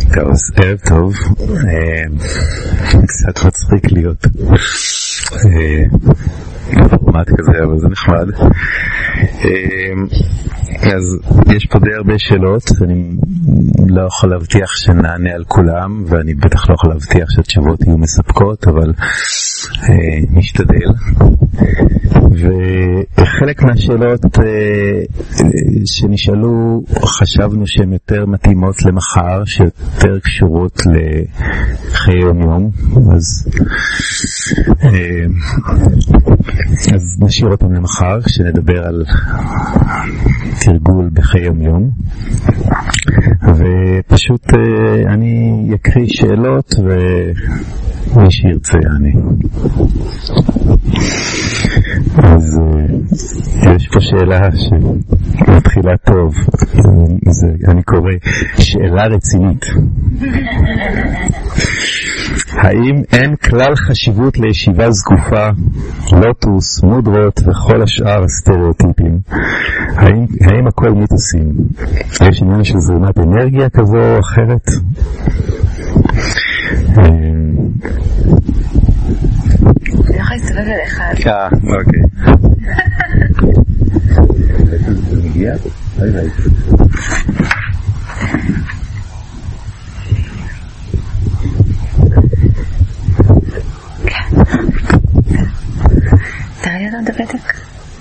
טוב, אז ערב טוב. קצת מצחיק להיות פורמט כזה, אבל זה נחמד. אז יש פה די הרבה שאלות, אני לא יכול להבטיח שנענה על כולם, ואני בטח לא יכול להבטיח שהתשובות יהיו מספקות, אבל נשתדל. וחלק מהשאלות שנשאלו חשבנו שהן יותר מתאימות למחר, שיותר קשורות לחיי יום, אז נשאיר אותם למחר כשנדבר על תרגול בחיי יום, ופשוט אני יקריא שאלות ומי שירצה יענה. אז יש פה שאלה שמתחילה טוב, אני קורא שאלה רצינית. האם אין כלל חשיבות לישיבה זקופה, לוטוס, מודרות וכל השאר הסטריאוטיפים? האם הכל מיתוסים? יש עניין של זרימת אנרגיה כזו או אחרת? אני יכולה להסתובב אליך. אוקיי. זה מגיע? תראי לנו את הפתק.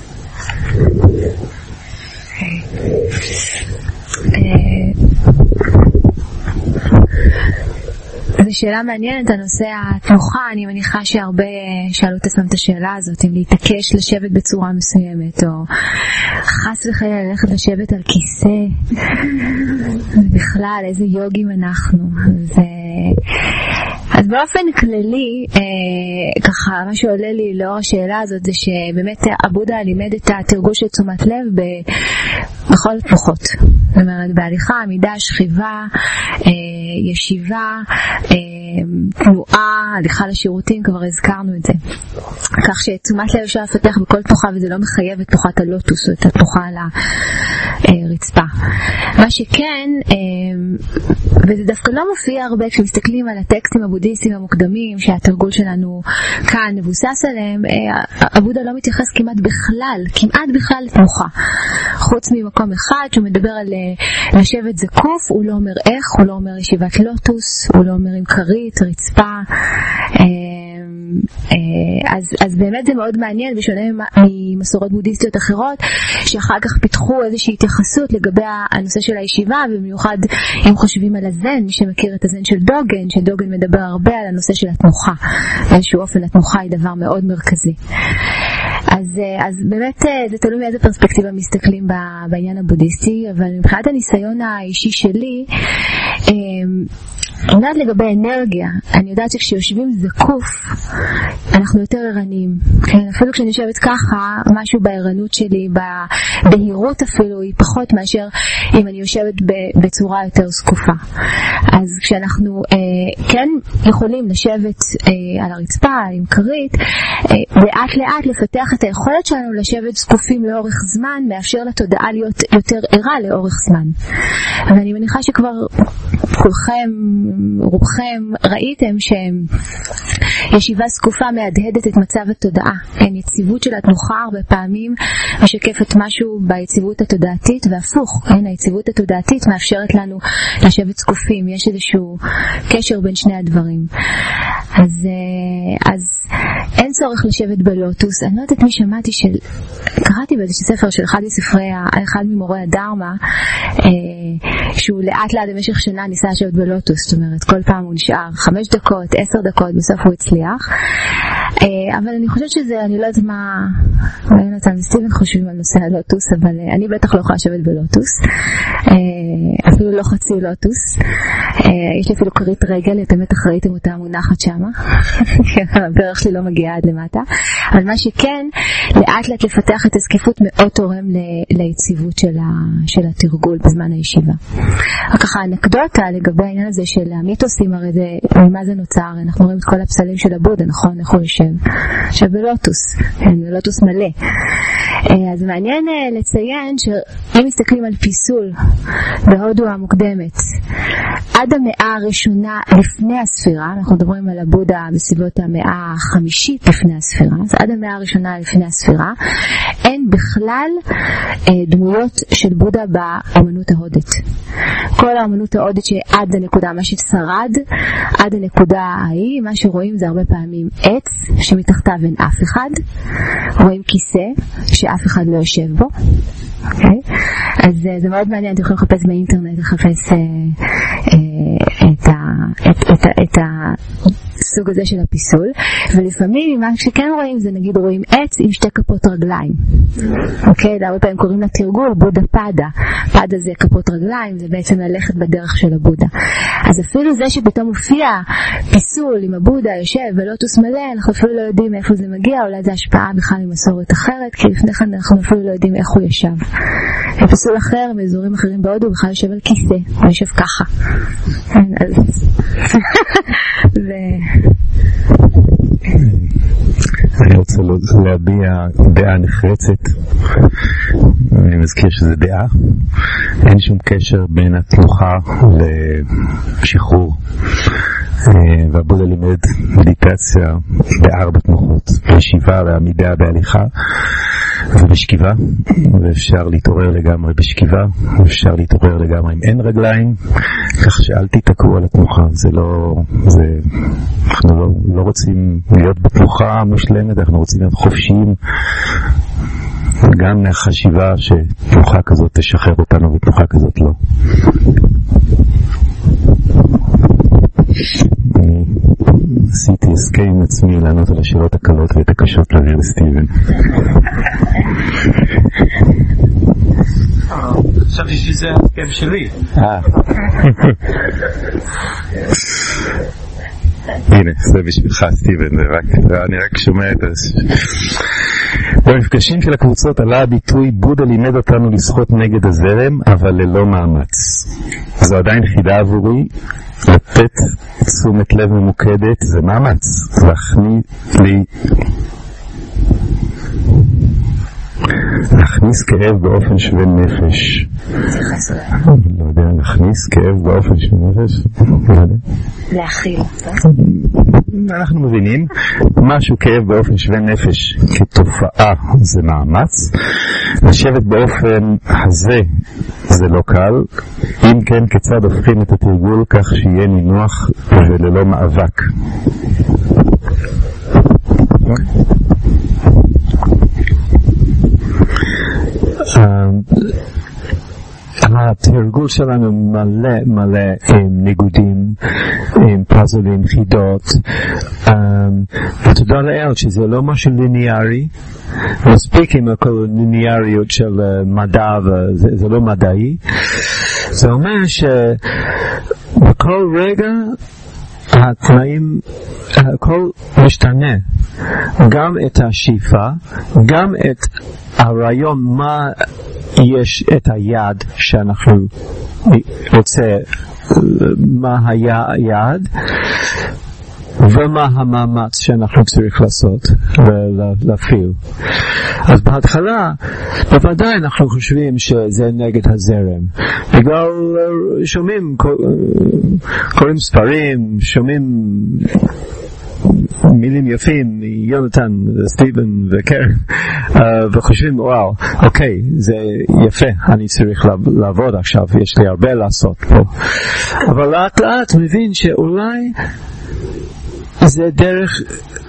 זו שאלה מעניינת, הנושא התנוחה. אני מניחה שהרבה שאלו את עצמם את השאלה הזאת, אם להתעקש לשבת בצורה מסוימת, או חס וחלילה ללכת לשבת על כיסא, בכלל איזה יוגים אנחנו. אז באופן כללי, ככה מה שעולה לי לאור השאלה הזאת זה שבאמת הבודה לימד את התרגול של תשומת לב בכל התנוחות. זאת אומרת, בהליכה, עמידה, שכיבה, ישיבה, תנועה, הליכה לשירותים, כבר הזכרנו את זה. כך שתשומת לב אפשר לפתח בכל תנוחה, וזה לא מחייב את תנוחת הלוטוס או את התנוחה על הרצפה. מה שכן, וזה דווקא לא מופיע הרבה כשמסתכלים על הטקסטים הבודהיסטיים המוקדמים שהתרגול שלנו כאן מבוסס עליהם, הבודה לא מתייחס כמעט בכלל לתנוחה, חוץ ממקום אחד שהוא מדבר על לשבת זקוף. הוא לא אומר איך, הוא לא אומר ישיבת לוטוס, הוא לא אומר עם כרית, רצפה. אז באמת זה מאוד מעניין, בשונה ממסורות בודהיסטיות אחרות שאחר כך פיתחו איזושהי התייחסות לגבי הנושא של הישיבה, ובמיוחד אם חושבים על הזן, מי שמכיר את הזן של דוגן, שדוגן מדבר הרבה על הנושא של התנוחה, באיזשהו אופן התנוחה היא דבר מאוד מרכזי. אז באמת זה תלוי מאיזה פרספקטיבה מסתכלים בעניין הבודהיסטי, אבל מבחינת הניסיון האישי שלי, אני יודעת לגבי אנרגיה, אני יודעת שכשיושבים זקוף אנחנו יותר ערניים, כן? אפילו כשאני יושבת ככה, משהו בערנות שלי, בהירות אפילו, היא פחות מאשר אם אני יושבת בצורה יותר זקופה. אז כשאנחנו כן יכולים לשבת על הרצפה עם כרית, לאט לאט לפתח את היכולת שלנו לשבת זקופים לאורך זמן, מאפשר לתודעה להיות יותר ערה לאורך זמן. אבל אני מניחה שכבר כולכם, רובכם, ראיתם שישיבה זקופה מהדהדת את מצב התודעה. כן, יציבות של התנוחה הרבה פעמים משקפת משהו ביציבות התודעתית, והפוך, כן, היציבות התודעתית מאפשרת לנו לשבת זקופים. יש איזשהו קשר בין שני הדברים. אז אין צורך לשבת בלוטוס. אני לא יודעת מי שמעתי קראתי באיזשהו ספר של אחד ממורי הדרמה, שהוא לאט לאט במשך שנה ניסה לשבת בלוטוס. זאת אומרת, כל פעם הוא נשאר 5 דקות, 10 דקות, בסוף הוא הצליח. אבל אני חושבת שזה, אני לא יודעת מה יונתן וסטיבן חושבים על נושא הלוטוס, אבל אני בטח לא יכולה לשבת בלוטוס, אפילו לא חצי לוטוס. יש לי אפילו כרית רגל, אתם בטח ראיתם אותה מונחת שמה, הברך שלי לא מגיעה עד למטה. אבל מה שכן, לאט לאט לפתח את הזקיפות מאוד תורם ליציבות של התרגול בזמן הישיבה. ככה אנקדוטה לגבי העניין הזה של המיתוסים, הרי זה, ממה זה נוצר? אנחנו רואים את כל הפסלים של הבודה, נכון? איך הוא יושב בלוטוס, כן, בלוטוס מלא. אז מעניין לציין שאם מסתכלים על פיסול בהודו המוקדמת, עד המאה הראשונה לפני הספירה, אנחנו מדברים על הבודה בסביבות המאה החמישית לפני הספירה, אז עד המאה הראשונה לפני הספירה, אין בכלל דמויות של בודה באמנות ההודית. כל האמנות ההודית שעד הנקודה, מה ששרד עד הנקודה ההיא, מה שרואים זה הרבה פעמים עץ שמתחתיו אין אף אחד, רואים כיסא שאף אחד לא יושב בו. Okay. אז זה מאוד מעניין, אתם יכולים לחפש באינטרנט, לחפש את הסוג הזה של הפיסול, ולפעמים מה שכן רואים זה נגיד רואים עץ עם שתי כפות רגליים. אוקיי, הרבה פעמים קוראים לתרגול בודה פדה. פדה זה כפות רגליים, זה בעצם ללכת בדרך של הבודה. אז אפילו זה שפתאום מופיע פיסול עם הבודה יושב ולוטוס מלא, אנחנו אפילו לא יודעים איפה זה מגיע, אולי זה השפעה בכלל ממסורת אחרת, כי לפני כן אנחנו אפילו לא יודעים איך הוא ישב. פיסול אחר מאזורים אחרים בהודו הוא בכלל יושב על כיסא, הוא יושב ככה. אני רוצה להביע דעה נחרצת. אני מזכיר שזה דעה, אין שום קשר בין התנוחה לשחרור, והבודה לימד מדיטציה בארבע תנוחות, בישיבה ועמידה בהליכה ובשכיבה, ואפשר להתעורר לגמרי בשכיבה, ואפשר להתעורר לגמרי אם אין רגליים, כך שאל תתעקעו על התנוחה. אנחנו לא רוצים להיות בתנוחה מושלמת, אנחנו רוצים להיות חופשיים גם מהחשיבה שתנוחה כזאת תשחרר אותנו ותנוחה כזאת לא. אני עשיתי הסכם עם עצמי לענות על השאלות הקלות ואת הקשות להעביר לסטיבן. חשבתי שזה הסכם שלי. הנה, זה בשבילך סטיבן, אני רק שומע את זה. במפגשים של הקבוצות עלה הביטוי בודה לימד אותנו לשחות נגד הזרם אבל ללא מאמץ. זו עדיין חידה עבורי, לתת תשומת לב ממוקדת זה מאמץ, להכניס כאב באופן שווה נפש. לא יודע, להכניס כאב באופן שווה נפש? לא יודע. להכיל. אנחנו מבינים, משהו כאב באופן שווה נפש כתופעה זה מאמץ. לשבת באופן הזה זה לא קל. אם כן, כיצד הופכים את התרגול כך שיהיה נינוח וללא מאבק? התרגול שלנו מלא עם ניגודים, עם פאזלים, חידות, ותודה לאל שזה לא משהו ליניארי. מספיק עם הכל ליניאריות של מדע, וזה לא מדעי. זה אומר שבכל רגע התנאים, הכל משתנה, גם את השאיפה, גם את הרעיון מה יש את היעד שאנחנו רוצה, מה היעד ומה המאמץ שאנחנו צריך לעשות להפעיל. אז בהתחלה בוודאי אנחנו חושבים שזה נגד הזרם, בגלל שומעים, קוראים ספרים, שומעים מילים יפים מיונתן וסטיבן וקרן, וחושבים וואו, אוקיי, זה יפה, אני צריך לעבוד עכשיו, יש לי הרבה לעשות פה. אבל לאט לאט מבין שאולי זה דרך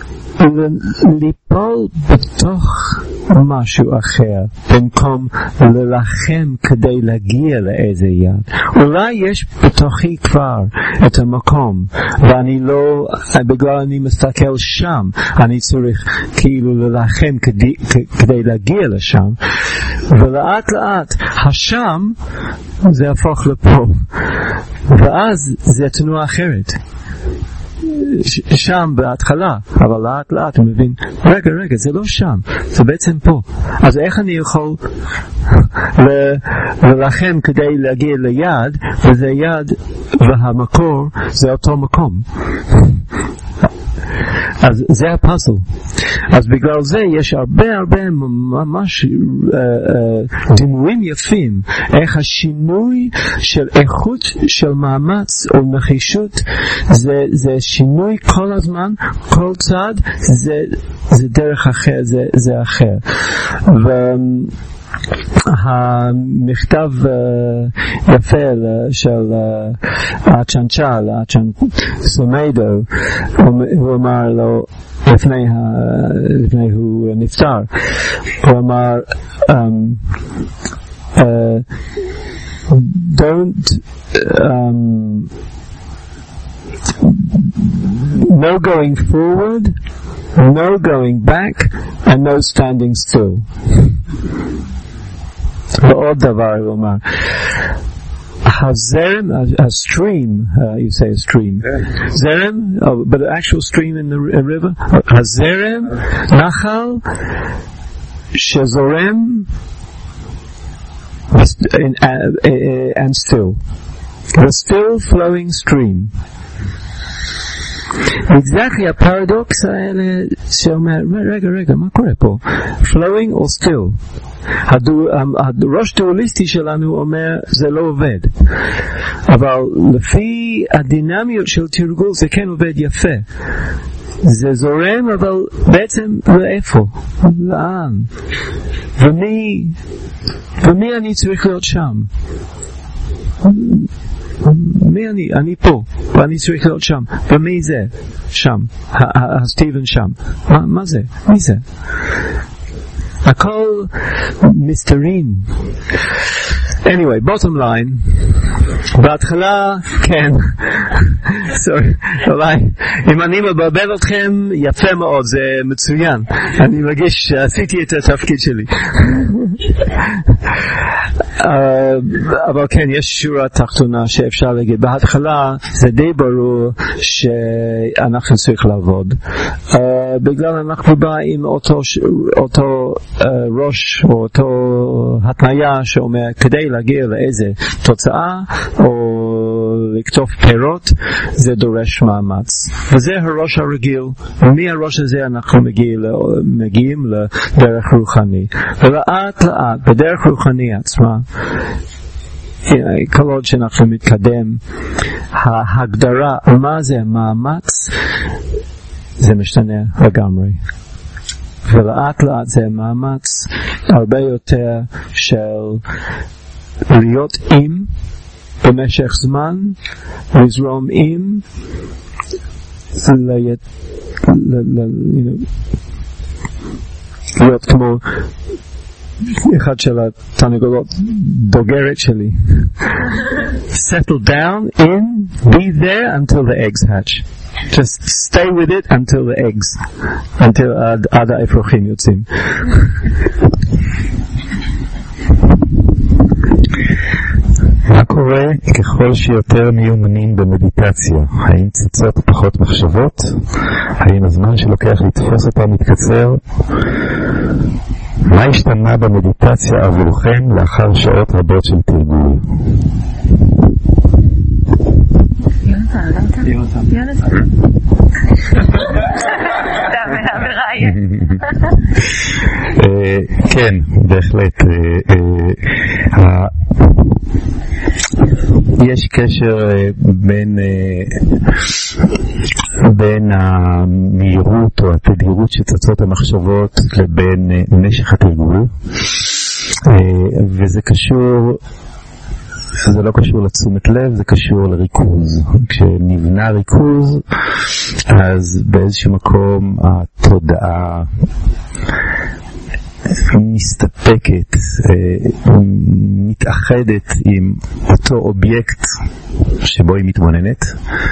ליפול בתוך משהו אחר במקום ללחם כדי להגיע לאיזה יד. אולי יש בתוכי כבר את המקום ואני לא, בגלל אני מסתכל שם, אני צריך כאילו ללחם כדי להגיע לשם, ולאט לאט השם זה הפוך לפה, ואז זה תנועה אחרת שם בהתחלה, אבל לאט לאט הוא מבין, רגע, זה לא שם, זה בעצם פה. אז איך אני יכול ללחם כדי להגיע ליד, וזה יד והמקור זה אותו מקום. אז זה הפאזל. אז בגלל זה יש הרבה ממש דימויים יפים איך השינוי של איכות של מאמץ או נחישות זה שינוי כל הזמן, כל צד זה דרך אחר, זה אחר. המכתב יפה של הצ'אנצ'ל, סומיידו, הוא אמר לו לפני הוא נפטר, הוא אמר no going forward, no going back, and no standing still. ועוד דבר הוא אומר, הזרם, a stream, you say a stream, זרם, but an actual stream in the river, הזרם, נחל, שזורם, and still. The still flowing stream. exactly הפרדוקס האלה שאומר, רגע, מה קורה פה? flowing or still? הראש דואליסטי שלנו אומר, זה לא עובד. אבל לפי הדינמיות של תרגול זה כן עובד יפה. זה זורם, אבל בעצם לאיפה? לאן? ומי אני צריך להיות שם? מי אני פה, ואני צריך להיות שם. ומי זה? שם. הסטיבן שם. מה זה? מי זה? הכל מסתרים. Anyway, bottom line, בהתחלה, כן, אולי, אם אני מבלבל אתכם, יפה מאוד, זה מצוין. אני מרגיש שעשיתי את התפקיד שלי. אבל כן, יש שורה תחתונה שאפשר להגיד. בהתחלה זה די ברור שאנחנו צריך לעבוד. בגלל אנחנו באים אותו ראש, או אותו התניה שאומר, כדי להגיע לאיזה תוצאה, או לקטוף פירות, זה דורש מאמץ. וזה הראש הרגיל. ומהראש הזה אנחנו מגיעים לדרך רוחני. ולאט לאט, בדרך רוחני עצמה, כל עוד שאנחנו מתקדם, ההגדרה, מה זה מאמץ, זה משתנה לגמרי. ולאט לאט זה מאמץ הרבה יותר של להיות עם במשך זמן, לזרום עם, להיות כמו אחד של התרנגולות בוגרת שלי. Settle down in, be there until the eggs hatch. Just stay with it until the eggs, until עד האפרוחים יוצאים. מה קורה ככל שיותר מיומנים במדיטציה? האם צצות פחות מחשבות? האם הזמן שלוקח לתפוס אותם מתקצר? מה השתנה במדיטציה עבורכם לאחר שעות רבות של תרגול? כן, בהחלט. יש קשר בין המהירות או התדירות שצצות המחשבות לבין משך התרגול, וזה קשור, זה לא קשור לתשומת לב, זה קשור לריכוז. כשנבנה ריכוז, אז באיזשהו מקום התודעה מסתפקת, מתאחדת עם אותו אובייקט שבו היא מתבוננת,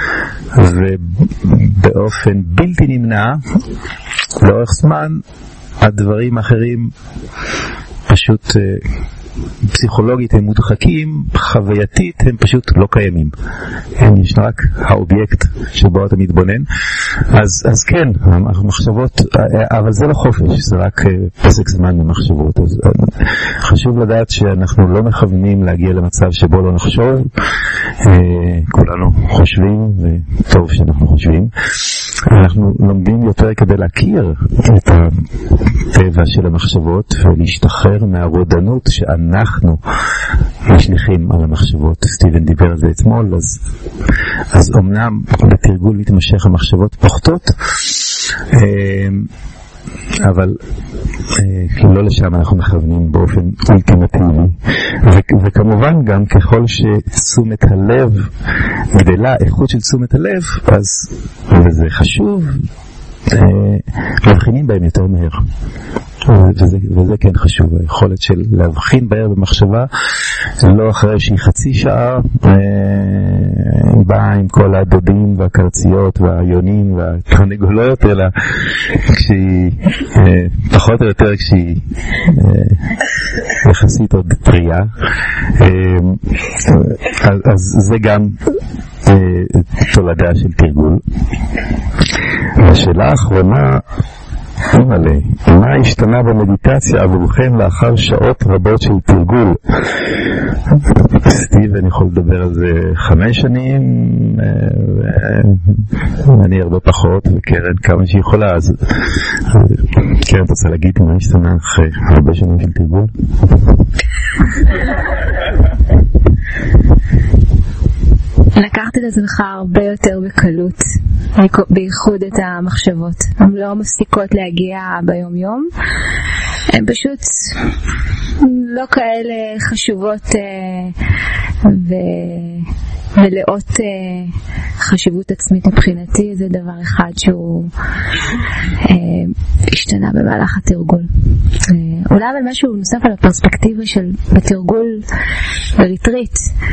ובאופן בלתי נמנע לאורך זמן הדברים האחרים פשוט פסיכולוגית הם מודחקים, חווייתית הם פשוט לא קיימים. יש רק האובייקט שבו אתה מתבונן. אז כן, המחשבות, אבל זה לא חופש, זה רק פסק זמן במחשבות. אז חשוב לדעת שאנחנו לא מכוונים להגיע למצב שבו לא נחשוב. כולנו חושבים, וטוב שאנחנו חושבים. אנחנו לומדים יותר כדי להכיר את הטבע של המחשבות ולהשתחרר מהרודנות שאנחנו משליחים על המחשבות. סטיבן דיבר על זה אתמול, אז אמנם בתרגול מתמשך המחשבות פוחתות, אבל לא לשם אנחנו מכוונים באופן אולטימטיבי. וכמובן גם ככל שתשומת הלב גדלה, איכות של תשומת הלב, אז וזה חשוב, מבחינים בהם יותר מהר. וזה כן חשוב, היכולת של להבחין בהר במחשבה, לא אחרי שהיא חצי שעה באה עם כל הדודים והקרציות והיונים והתרנגולות, אלא כשהיא פחות או יותר כשהיא יחסית עוד טריה. אז זה גם תולדה של תרגול. השאלה האחרונה, מה השתנה במדיטציה עבורכם לאחר שעות רבות של תרגול? סטיב, אני יכול לדבר על זה 5 שנים, אני הרבה פחות, וקרן כמה שהיא יכולה. אז קרן, אתה רוצה להגיד מה השתנה אחרי הרבה שנים של תרגול? לקחת את עצמך הרבה יותר בקלות, בייחוד את המחשבות. הן לא מפסיקות להגיע ביום יום, הן פשוט לא כאלה חשובות מלאות חשיבות עצמית מבחינתי. זה דבר אחד שהוא השתנה במהלך התרגול. אולי אבל משהו נוסף על הפרספקטיבה של בתרגול בריטריט,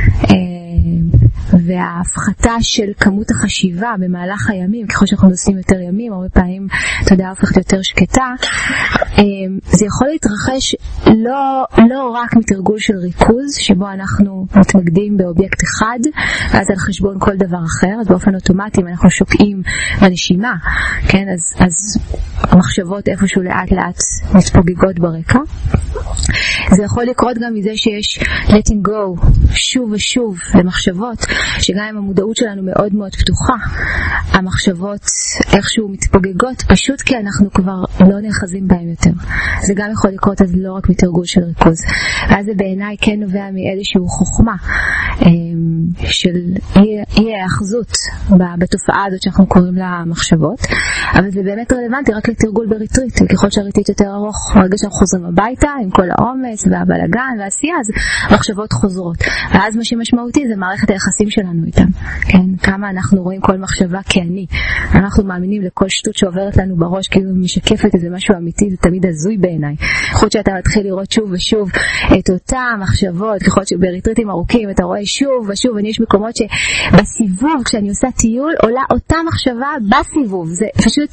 וההפחתה של כמות החשיבה במהלך הימים. ככל שאנחנו עושים יותר ימים, הרבה פעמים תודעה הופכת יותר שקטה. זה יכול להתרחש לא רק מתרגול של ריכוז, שבו אנחנו מתמקדים באובייקט אחד, ואז על חשבון כל דבר אחר. אז באופן אוטומטי, אם אנחנו שוקעים בנשימה, כן, אז המחשבות איפשהו לאט לאט מתפוגגות ברקע. זה יכול לקרות גם מזה שיש letting go שוב ושוב למחשבות, שגם אם המודעות שלנו מאוד מאוד פתוחה, המחשבות איכשהו מתפוגגות, פשוט כי אנחנו כבר לא נאחזים בהם יותר. זה גם יכול לקרות, אז לא רק מתרגול של ריכוז. ואז זה בעיניי כן נובע מאיזשהו חוכמה של אי האחזות בתופעה הזאת שאנחנו קוראים לה מחשבות. אבל זה באמת רלוונטי רק לתרגול בריטריט. ככל שהריטריט יותר ארוך, ברגע שאנחנו חוזרים הביתה עם כל העומס והבלגן והעשייה, אז המחשבות חוזרות. ואז מה שמשמעותי זה מערכת היחסים שלנו איתם. כן? כמה אנחנו רואים כל מחשבה כאני. אנחנו מאמינים לכל שטות שעוברת לנו בראש, כאילו משקפת איזה משהו אמיתי, זה תמיד הזוי בעיניי. ככל שאתה מתחיל לראות שוב ושוב את אותם מחשבות, ככל שבריטריטים ארוכים אתה רואה שוב ושוב, אני יש מקומות שבסיבוב, כשאני עושה טיול, עולה אותה מחשבה בסיבוב. זה פשוט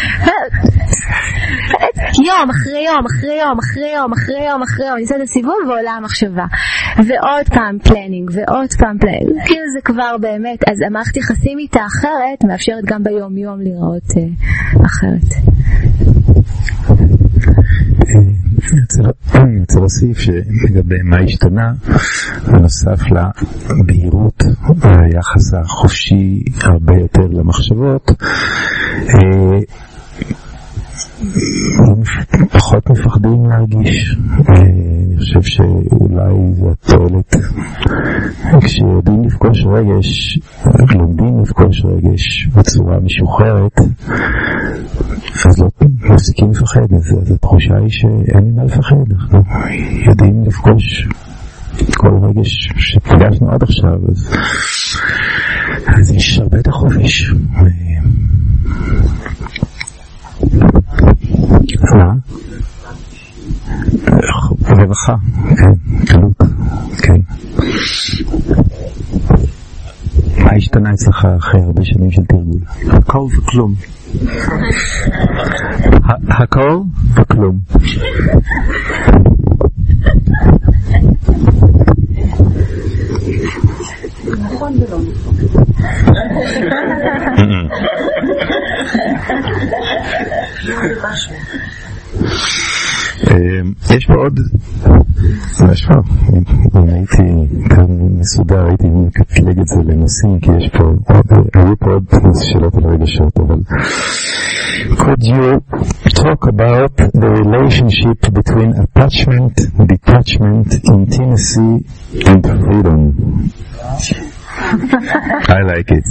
יום אחרי יום אחרי יום אחרי יום אחרי יום אחרי יום, אני עושה את הסיבוב ועולה המחשבה. ועוד פעם פלנינג ועוד פעם פלנינג. כאילו זה כבר באמת, אז המערכת יחסים איתה אחרת, מאפשרת גם ביום יום לראות אחרת. אני רוצה להוסיף שלגבי מה השתנה, בנוסף לבהירות היחס החופשי הרבה יותר למחשבות, פחות מפחדים להרגיש. אני חושב שאולי זה התועלת כשיודעים לפגוש רגש, לומדים לפגוש רגש בצורה משוחררת, אז לא מפסיקים לפחד. אז התחושה היא שאין לי מה לפחד, אנחנו יודעים לפגוש כל רגש שפגשנו עד עכשיו, אז יש הרבה את החופש. רווחה, כן, קלות, כן. מה השתנה אצלך אחרי הרבה שנים של תרגול? הכל וכלום. הכל וכלום. נכון ולא נכון. יש פה עוד, אם הייתי כאן מסודר הייתי מקטלג את זה לנושאים, כי יש פה, היו פה עוד שאלות על רגשות, אבל could you talk about the relationship between attachment, detachment, intimacy and freedom? I like it.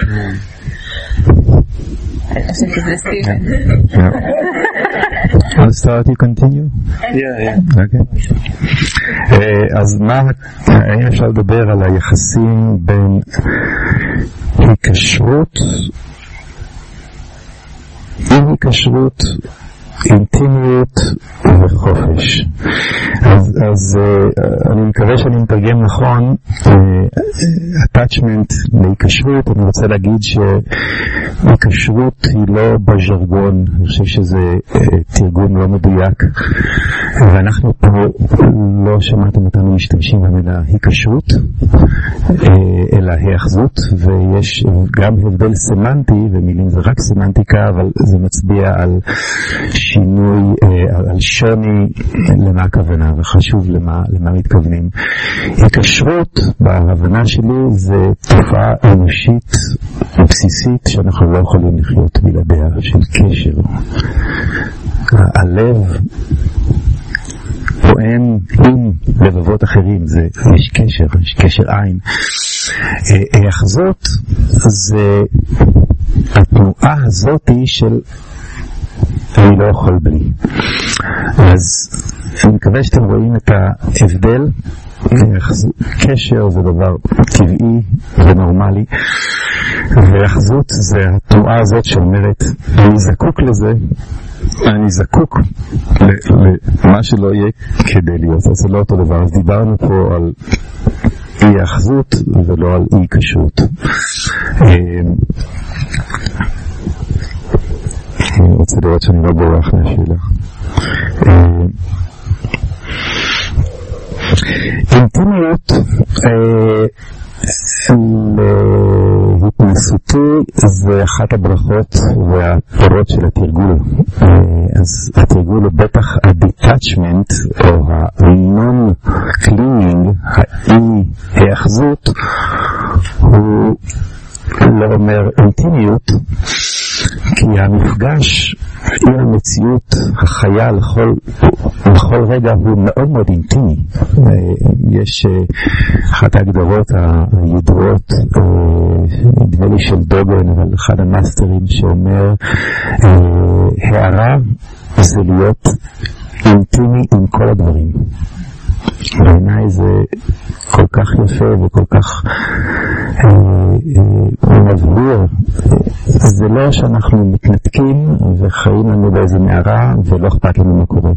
I'll start, you continue? Yeah. Okay. אז האם אפשר לדבר על היחסים בין היקשרות, אי-היקשרות, אינטימיות וחופש? אז אני מקווה שאני מתרגם נכון. attachment להיקשרות, אני רוצה להגיד שהיקשרות היא לא בז'רגון, אני חושב שזה תרגום לא מדויק, ואנחנו פה לא שמעתם אותנו משתמשים במילה היקשרות אלא היאחזות, ויש גם הבדל סמנטי, ומילים זה רק סמנטיקה, אבל זה מצביע על שינוי, על שוני למה הכוונה, וחשוב למה מתכוונים. היקשרות בהבנה שלי זה תופעה אנושית בסיסית שאנחנו לא יכולים לחיות בלעדיה, של קשר. הלב פועם עם לבבות אחרים, יש קשר עין. היאחזות זה התנועה הזאת של אני לא יכול בלי. אז אני מקווה שאתם רואים את ההבדל. קשר זה דבר טבעי ונורמלי, והיאחזות זה התנועה הזאת שאומרת אני זקוק לזה, אני זקוק למה שלא יהיה כדי להיות. אז זה לא אותו דבר. אז דיברנו פה על היאחזות ולא על אי קשרות. אני רוצה לראות שאני לא בורח מהשאלה. אינטימיות להתנסותי זה אחת הברכות והפירות של התרגול. אז התרגול הוא בטח ה-detachment או ה-non-clinging, האי-היאחזות, הוא לא אומר אינטימיות, כי המפגש עם המציאות החיה לכל רגע הוא מאוד מאוד אינטימי. יש אחת ההגדרות הידועות, נדמה לי של דוגן, אבל אחד המאסטרים, שאומר הערה זה להיות אינטימי עם כל הדברים. בעיניי זה כל כך יפה וכל כך מבהיר. זה לא שאנחנו מתנתקים וחיים לנו באיזה מערה ולא אכפת לנו מה קורה.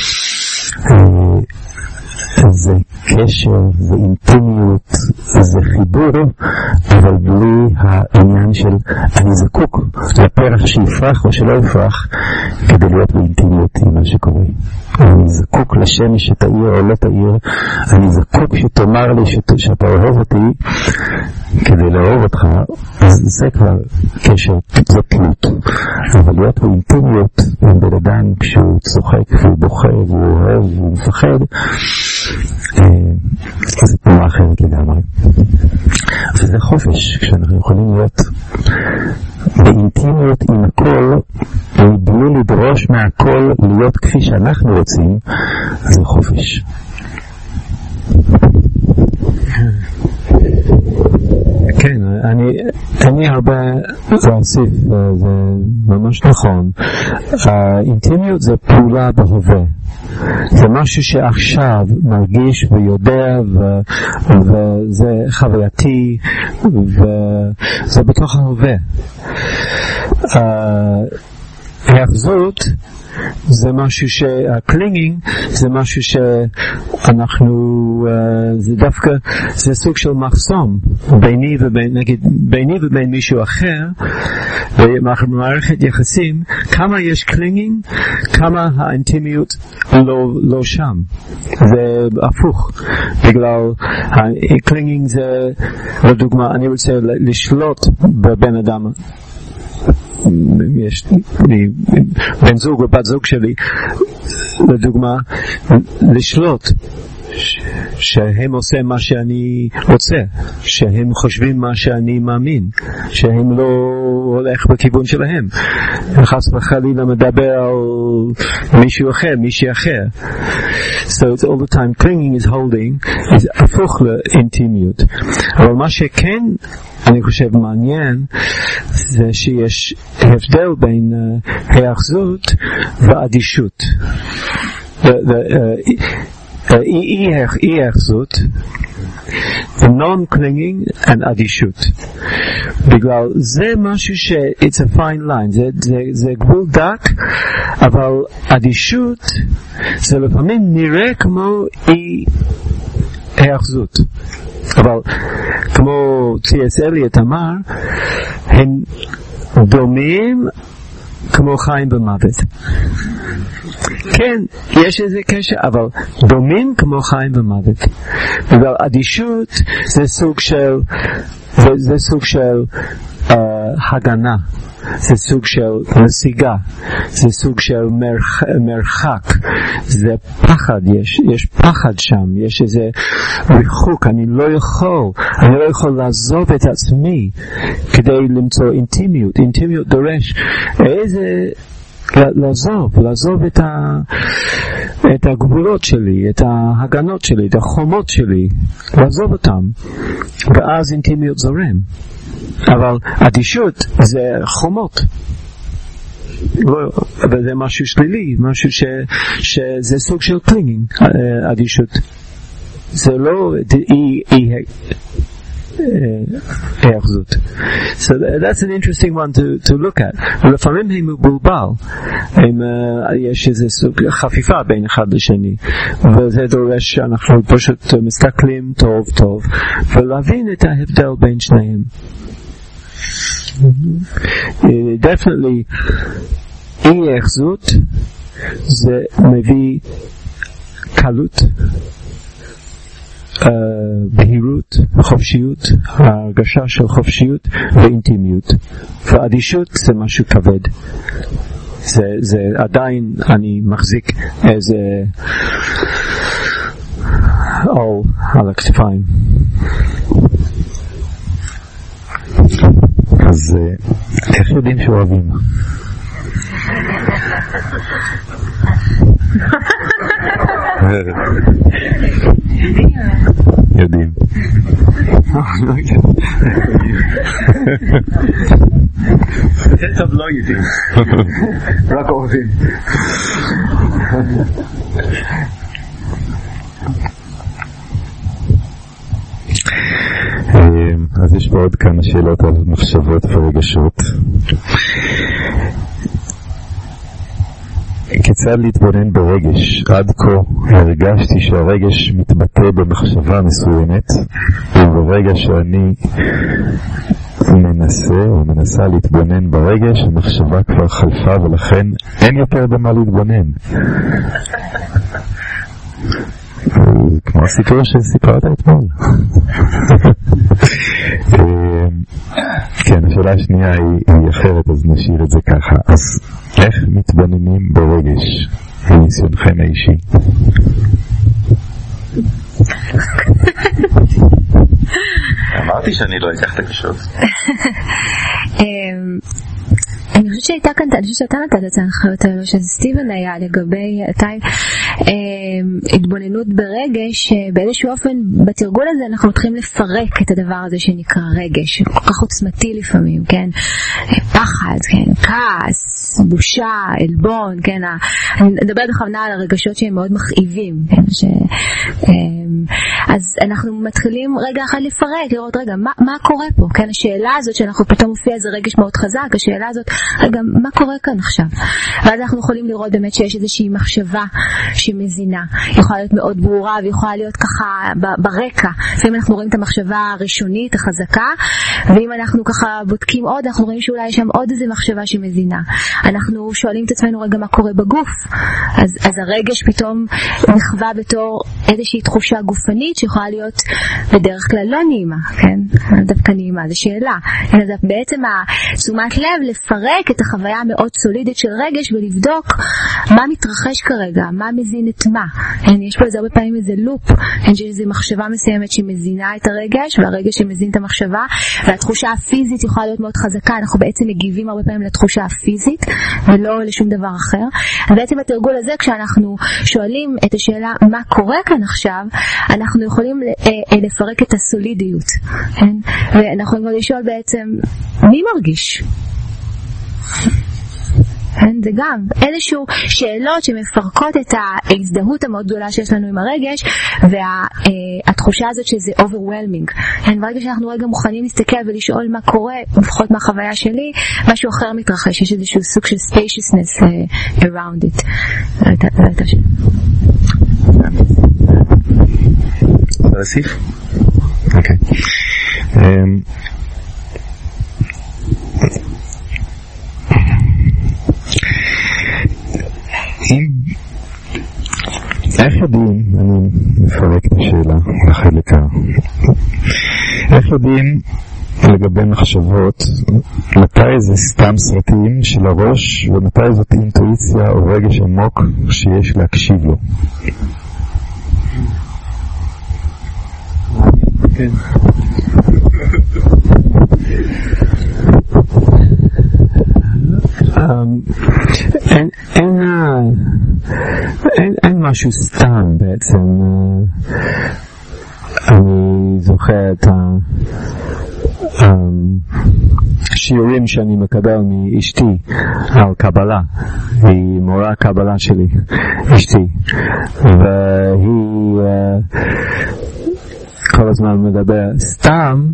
זה קשר, זה אינטימיות, זה חיבור, אבל בלי העניין של אני זקוק לפרח שיפרח או שלא יפרח כדי להיות באינטימיות עם מה שקורה. אני זקוק לשמש שתאיר או לא תאיר, אני זקוק שתאמר לי שאתה אוהב אותי כדי לאהוב אותך. אז זה כבר קשר, זה תלות. אבל להיות באינטימיות עם בן אדם כשהוא צוחק והוא בוכה והוא אוהב והוא מפחד, זה תנועה אחרת לגמרי. וזה חופש, כשאנחנו יכולים להיות באינטימיות עם הכל מבלי לדרוש מהכל להיות כפי שאנחנו רוצים, זה חופש. כן, אני הרבה להוסיף, זה ממש נכון. האינטימיות זה פעולה בהווה. זה משהו שעכשיו מרגיש ויודע, וזה חווייתי, וזה בתוך ההווה. היאחזות זה משהו הקלינגינג זה משהו שאנחנו זה דווקא זה סוג של מחסום ביני ובין מישהו אחר במערכת יחסים. כמה יש קלינגינג, כמה האינטימיות לא שם. זה הפוך, בגלל הקלינגינג זה לדוגמה אני רוצה לשלוט בבן אדם יש לי בן זוג או בת זוג שלי, לדוגמה, לשלוט שהם עושים מה שאני רוצה, שהם חושבים מה שאני מאמין, שהם לא הולך בכיוון שלהם, חס וחלילה מדבר על מישהו אחר, מישהי אחר. So it's all the time clinging is holding, is הפוך לאינטימיות. אבל מה שכן אני חושב מעניין זה שיש הבדל בין היאחזות ואדישות. אי-היאחזות, non-clinging and אדישות. בגלל זה משהו ש it's a fine line, זה גבול דק, אבל אדישות זה לפעמים נראה כמו אי-היאחזות. אבל כמו T.S. אליוט אמר, הם דומים כמו חיים ומוות. כן, יש איזה קשר, אבל דומים כמו חיים ומוות. בגלל אדישות זה סוג של הגנה, זה סוג של נסיגה, זה סוג של מרחק, זה פחד, יש פחד שם, יש איזה ריחוק, אני לא יכול לעזוב את עצמי כדי למצוא אינטימיות. אינטימיות דורש איזה לעזוב את הגבולות שלי, את ההגנות שלי, את החומות שלי, לעזוב אותם, ואז אינטימיות זורם. אבל אדישות זה חומות, אבל זה משהו שלילי, משהו שזה סוג של קלינגינג. אדישות זה לא היאחזות. So that's an interesting one to look at. ולפעמים הם מבולבל, יש איזה סוג חפיפה בין אחד לשני, וזה דורש שאנחנו פשוט מסתכלים טוב ולהבין את ההבדל בין שניהם. Definitely אי-היאחזות זה מביא קלות, בהירות, חופשיות, הרגשה של חופשיות ואינטימיות. ואדישות זה משהו כבד, זה עדיין אני מחזיק איזה עול על הכתפיים. אז איך יודעים שאוהבים? יודעים. טוב, לא יודעים, רק אוהבים. אז יש פה עוד כמה שאלות על מחשבות ורגשות. כיצד להתבונן ברגש? עד כה הרגשתי שהרגש מתבטא במחשבה מסוימת, וברגע שאני מנסה להתבונן ברגש, המחשבה כבר חלפה ולכן אין יותר במה להתבונן. כמו הסיפור שסיפרת אתמול. כן, השאלה השנייה היא אחרת, אז נשאיר את זה ככה. אז איך מתבוננים ברגש בניסיונכם האישי? אמרתי שאני לא אקח את הקשות. אני חושבת שהייתה כאן, אני חושבת שאתה נתת את ההנחיות האלו, שזה סטיבן היה לגבי התבוננות ברגש, באיזשהו אופן בתרגול הזה אנחנו מתחילים לפרק את הדבר הזה שנקרא רגש, כל כך עוצמתי לפעמים, כן? פחד, כן? כעס, בושה, אלבון, כן? אני מדברת בכוונה על הרגשות שהם מאוד מכאיבים, כן? אז אנחנו מתחילים רגע אחד לפרק, לראות רגע מה קורה פה, כן? השאלה הזאת שאנחנו פתאום מופיע איזה רגש מאוד חזק, השאלה הזאת, רגע רגע, מה קורה כאן עכשיו? ואז אנחנו יכולים לראות באמת שיש איזושהי מחשבה שמזינה. היא יכולה להיות מאוד ברורה, והיא יכולה להיות ככה ברקע. לפעמים אנחנו רואים את המחשבה הראשונית, החזקה, ואם אנחנו ככה בודקים עוד, אנחנו רואים שאולי יש שם עוד איזו מחשבה שמזינה. אנחנו שואלים את עצמנו רגע מה קורה בגוף. אז הרגש פתאום נחווה בתור איזושהי תחושה גופנית שיכולה להיות בדרך כלל לא נעימה, כן? דווקא נעימה, זו שאלה. אז בעצם תשומת לב לפרק את החוויה המאוד סולידית של רגש ולבדוק מה מתרחש כרגע, מה מזין את מה. יש פה הרבה פעמים איזה לופ, יש איזו מחשבה מסוימת שמזינה את הרגש, והרגש שמזין את המחשבה, והתחושה הפיזית יכולה להיות מאוד חזקה. אנחנו בעצם מגיבים הרבה פעמים לתחושה הפיזית ולא לשום דבר אחר. אז בעצם בתרגול הזה, כשאנחנו שואלים את השאלה מה קורה כאן עכשיו, אנחנו יכולים לפרק את הסולידיות, כן? ואנחנו יכולים לשאול בעצם מי מרגיש? זה גם איזשהו שאלות שמפרקות את ההזדהות המאוד גדולה שיש לנו עם הרגש, והתחושה הזאת שזה overwhelming. ברגע שאנחנו רגע מוכנים להסתכל ולשאול מה קורה, לפחות מהחוויה שלי, משהו אחר מתרחש, יש איזשהו סוג של spaciousness around it. לא הייתה שאלה. רוצה להוסיף? אוקיי. איך יודעים, אני מפרק את השאלה לחלק איך יודעים לגבי מחשבות מתי זה סתם סרטים של הראש ומתי זאת אינטואיציה או רגש עמוק שיש להקשיב לו? כן. אין משהו סתם בעצם. אני זוכר את השיעורים שאני מקבל מאשתי על קבלה. היא מורה קבלה שלי, אשתי, והיא כל הזמן מדבר סתם,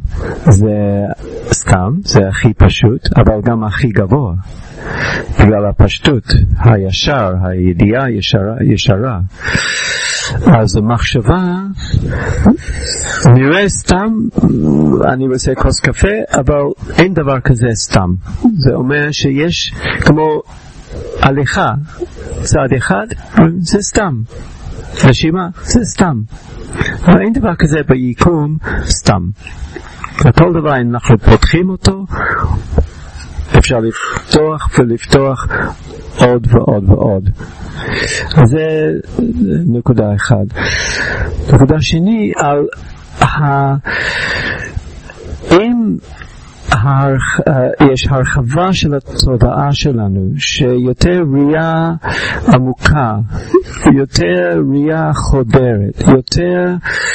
זה הכי פשוט, אבל גם הכי גבוה, בגלל הפשטות, הישר, הידיעה ישרה. אז המחשבה נראה סתם, אני רוצה כוס קפה, אבל אין דבר כזה סתם. זה אומר שיש כמו הליכה, צעד אחד, זה סתם. נשימה, זה סתם. אבל אין דבר כזה ביקום סתם. כל דבר אנחנו פותחים אותו, אפשר לפתוח ולפתוח עוד ועוד ועוד. אז זה נקודה אחד. נקודה שני, על אם יש הרחבה של התודעה שלנו, שיותר ראייה עמוקה, יותר ראייה חודרת, יותר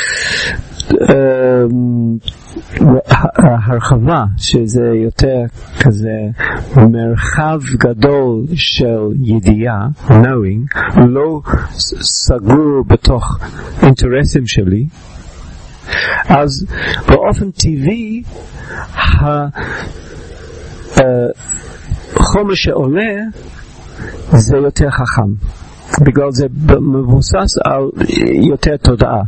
הרחבה, שזה יותר כזה מרחב גדול של ידיעה, knowing, לא סגור בתוך אינטרסים שלי, אז באופן טבעי החומר שעולה זה יותר חכם, בגלל זה מבוסס על יותר תודעה.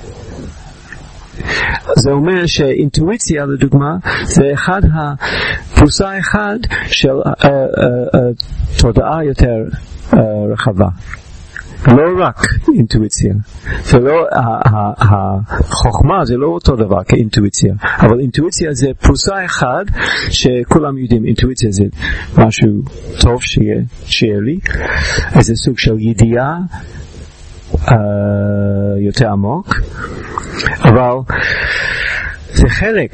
זה אומר שאינטואיציה לדוגמה זה פרוסה אחד של תודעה יותר רחבה, לא רק אינטואיציה. זה לא החוכמה, זה לא אותו דבר כאינטואיציה, אבל אינטואיציה זה פרוסה אחד שכולם יודעים, אינטואיציה זה משהו טוב שיהיה לי, איזה סוג של ידיעה יותר עמוק, אבל זה חלק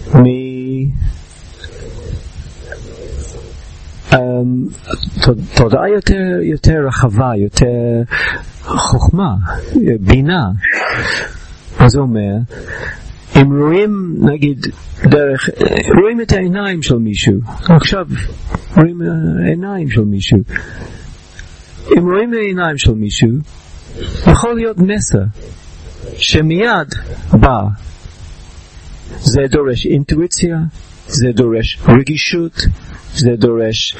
תודעה יותר רחבה, יותר חוכמה, בינה. אז זה אומר, אם רואים נגיד רואים את העיניים של מישהו, עכשיו רואים העיניים של מישהו, אם רואים העיניים של מישהו, יכול להיות מסר שמיד בא. זה דורש אינטואיציה, זה דורש רגישות, זה דורש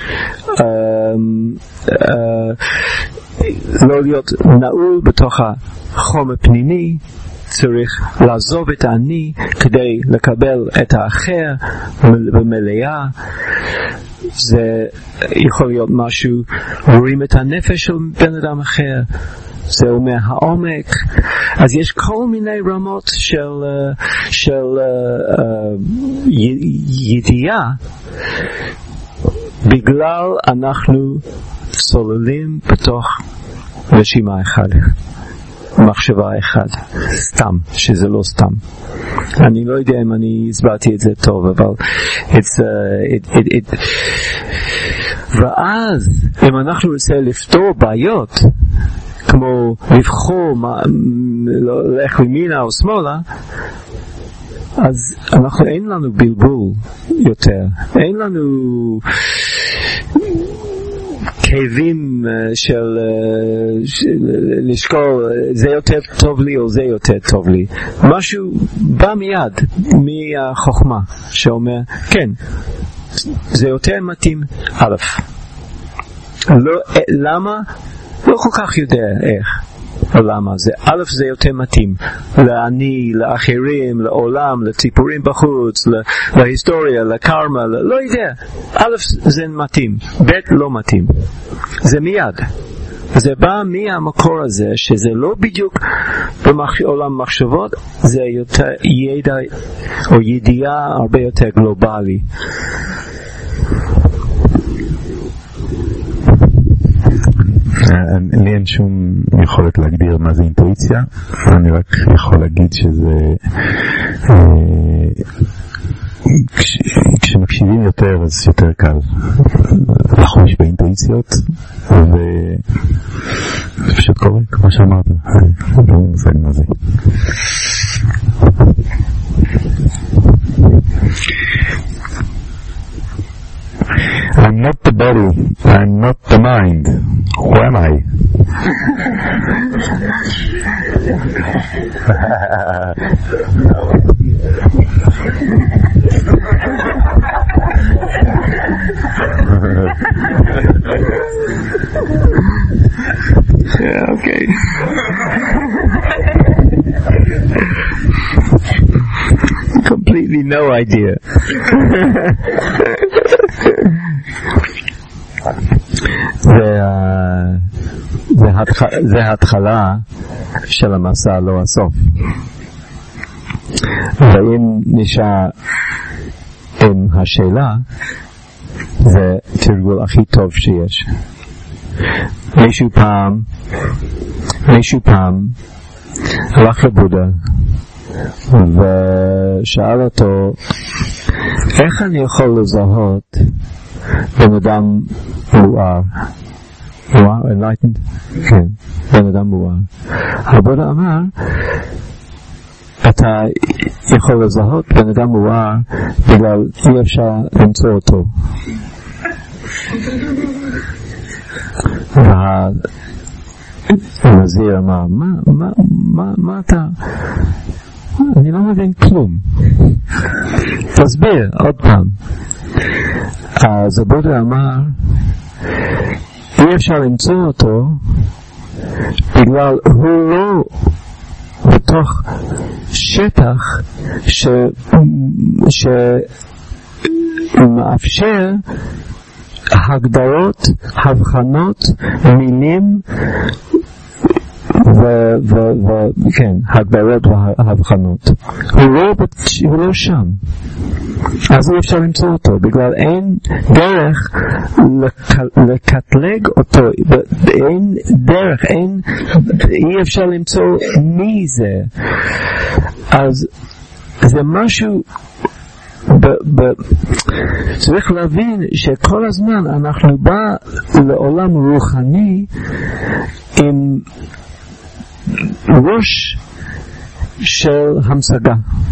לא להיות נעול בתוך החום הפנימי, צריך לעזוב את האני כדי לקבל את האחר במלאה. זה יכול להיות משהו, רואים את הנפש של בן אדם אחר, זה אומר העומק. אז יש כל מיני רמות של ידיעה, בגלל אנחנו צוללים בתוך רשימה אחת, מחשבה אחת, סתם, שזה לא סתם. אני לא יודע אם אני הסברתי את זה טוב, אבל ואז אם אנחנו רוצה לפתור בעיות, כמו לבחור איך ימינה או שמאלה, אז אין לנו בלבול יותר, אין לנו כאבים של לשקול זה יותר טוב לי או זה יותר טוב לי. משהו בא מיד מהחוכמה שאומר כן, זה יותר מתאים. א', למה? לא כל כך יודע איך למה זה. א', זה יותר מתאים לעני, לאחרים, לעולם, לציפורים בחוץ, להיסטוריה, לקרמה, לא יודע. א', זה מתאים, ב', לא מתאים. זה מיד. זה בא מהמקור הזה שזה לא בדיוק בעולם מחשבות, זה יותר ידע או ידיעה הרבה יותר גלובלי. לי אין שום יכולת להגדיר מה זה אינטואיציה, אני רק יכול להגיד שזה כשמקשיבים יותר אז יותר קל לחוש באינטואיציות, וזה פשוט קורה כמו שאמרת, לא מושג מה זה. I'm not the body, I'm not the mind. Who am I? Yeah, okay. Completely no idea. זה ההתחלה של המסע, לא הסוף. ואם נשאר עם השאלה, זה תרגול הכי טוב שיש. מישהו פעם הלך לבודה ושאל אותו, איך אני יכול לזהות בן אדם מואר? מואר, enlightened? כן, בן אדם מואר. הבודה אמר, אתה יכול לזהות בן אדם מואר בגלל אי אפשר למצוא אותו. והנזיר אמר, מה אתה? אני לא מבין כלום. תסביר עוד פעם. אז הבודה אמר, אי אפשר למצוא אותו בגלל הוא לא בתוך שטח שמאפשר הגדרות, הבחנות, מילים כן, הגדרות והבחנות. הוא לא שם. אז אי אפשר למצוא אותו, בגלל אין דרך לקטלג אותו, אין דרך, אי אפשר למצוא מי זה. אז זה משהו, צריך להבין שכל הזמן אנחנו בא לעולם רוחני עם ראש של המשגה,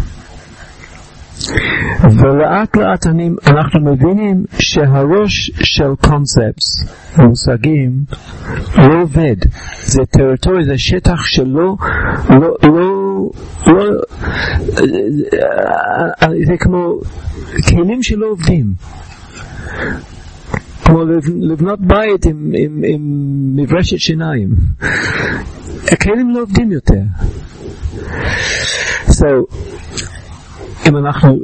ולאט לאט אנחנו מבינים שהראש של קונספטס, מושגים, לא עובד. זה טריטוריה, זה שטח שלא זה כמו כלים שלא עובדים, כמו לבנות בית עם מברשת שיניים. הכלים לא עובדים יותר. So, אם אנחנו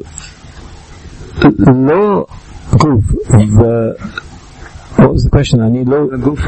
לא גוף what was the question? אני לא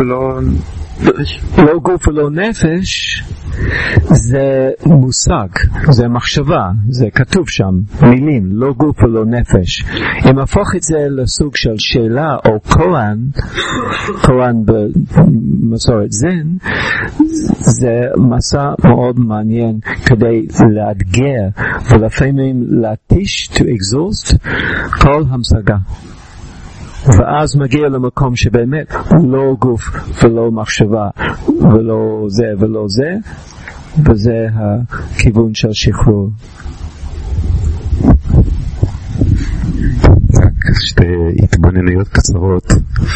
גוף ולא נפש, זה מושג, זה מחשבה, זה כתוב שם, מילים, לא גוף ולא נפש. אם הפוך את זה לסוג של שאלה או קוראן במסורת זן, זה מסע מאוד מעניין כדי לאתגר ולפעמים להתיש, to exhaust כל המשגה. ואז מגיע למקום שבאמת לא גוף ולא מחשבה ולא זה ולא זה, וזה הכיוון של שחרור. רק שתי התבוננויות קצרות.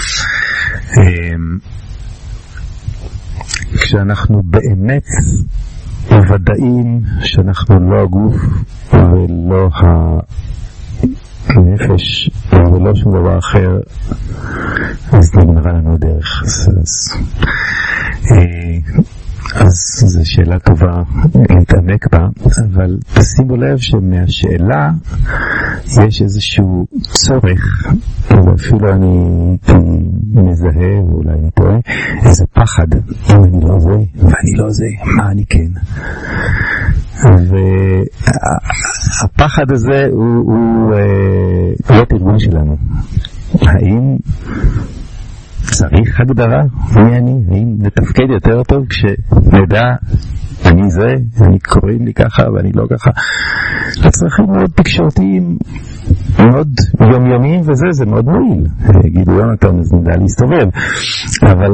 כשאנחנו באמת ודאים שאנחנו לא הגוף ולא הנפש ולא שום דבר אחר, אז נגמרה לנו דרך. אז זו שאלה טובה להתעמק בה, אבל תשימו לב שמהשאלה יש איזשהו צורך, ואפילו אני מזהה, ואולי אני טועה, איזה פחד, אם אני לא זה ואני לא זה, מה אני כן? והפחד הזה הוא לא תרגום שלנו. האם צריך הגדרה מי אני? האם נתפקד יותר טוב כשנדע אני זה, אני קוראים לי ככה ואני לא ככה? לצרכים מאוד תקשורתיים, מאוד יומיומיים, וזה זה מאוד מועיל. גידו יונתן, אז נדע להסתובב. אבל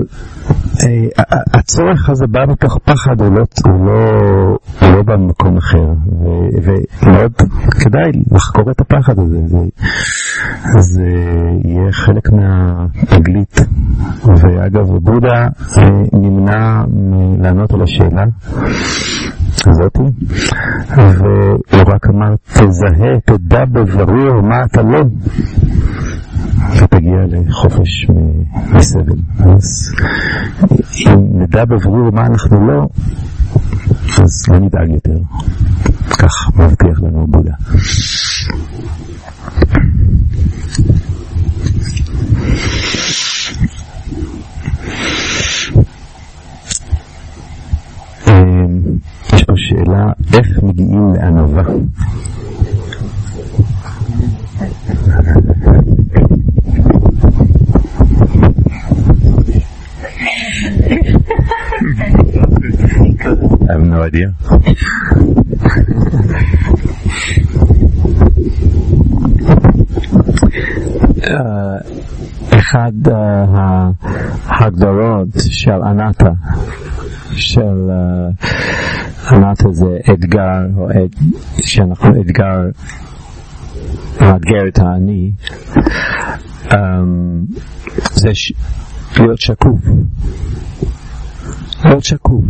הצורך הזה בא מתוך פחד, הוא לא במקום אחר, ומאוד כדאי לחקור את הפחד הזה. זה יהיה חלק מהתגלית. ואגב, בודה נמנע לענות על השאלה הזאת, והוא רק אמר, תזהה, תדע בברור מה אתה לא, ותגיע לחופש מסבל. אז אם נדע בברור מה אנחנו לא, אז לא נדאג יותר. כך מבטיח לנו בודה. יש פה שאלה, איך מגיעים לענווה? I have no idea. אחד ההגדרות של אנטה, של אנטה זה אתגר, או שאנחנו אתגר מאתגר את האני, זה להיות שקוף, להיות שקוף,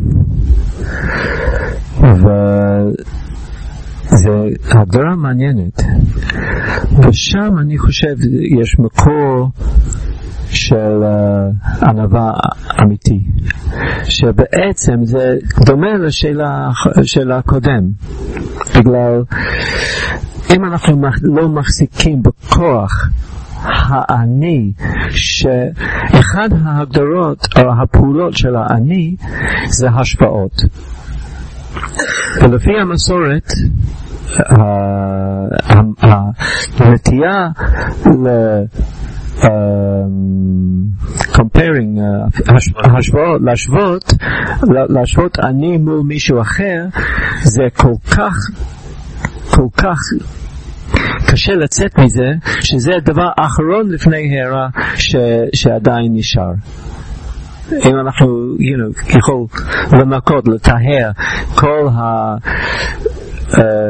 וזה הגדרה מעניינת, ושם אני חושב יש מקור של ענווה אמיתי, שבעצם זה דומה לשאלה הקודם, בגלל אם אנחנו לא מחזיקים בכוח האני, שאחד ההגדרות או הפעולות של האני זה השפעות, ולפי המסורת הנטייה comparing, להשוות אני מול מישהו אחר, זה כל כך קשה לצאת מזה, שזה הדבר האחרון לפני הערה שעדיין נשאר. אם אנחנו יכול לנקות, לטהר כל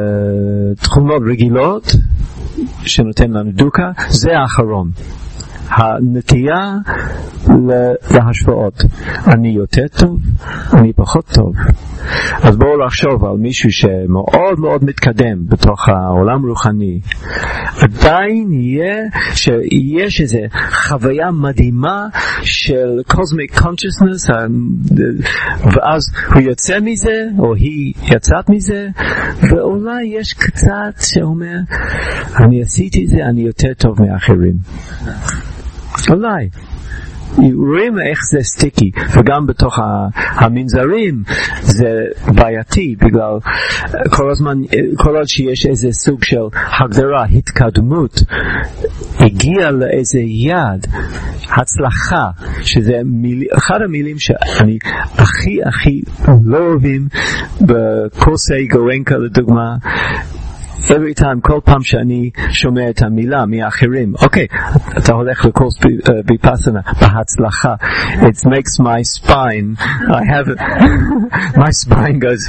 התכונות רגילות שנותן לנו דוקה, זה האחרון. הנטייה להשוואות. אני יותר טוב, אני פחות טוב. אז בואו לחשוב על מישהו שמאוד מאוד מתקדם בתוך העולם רוחני. עדיין שיש איזו חוויה מדהימה של cosmic consciousness, ואז הוא יוצא מזה, או היא יצאת מזה, ואולי יש קצת שאומר, אני עשיתי זה, אני יותר טוב מאחרים. אולי. רואים איך זה סטיקי, וגם בתוך המנזרים זה בעייתי, בגלל כל הזמן, כל עוד שיש איזה סוג של הגדרה, התקדמות, הגיע לאיזה יד, הצלחה, שזה אחד המילים שאני הכי לא אוהבים בקורסי גורנקה לדוגמה. every time, כל פעם שאני שומע את המילה מאחרים, אוקיי, אתה הולך לקורס ביפאסנה, בהצלחה, it makes my spine, I have it, my spine goes,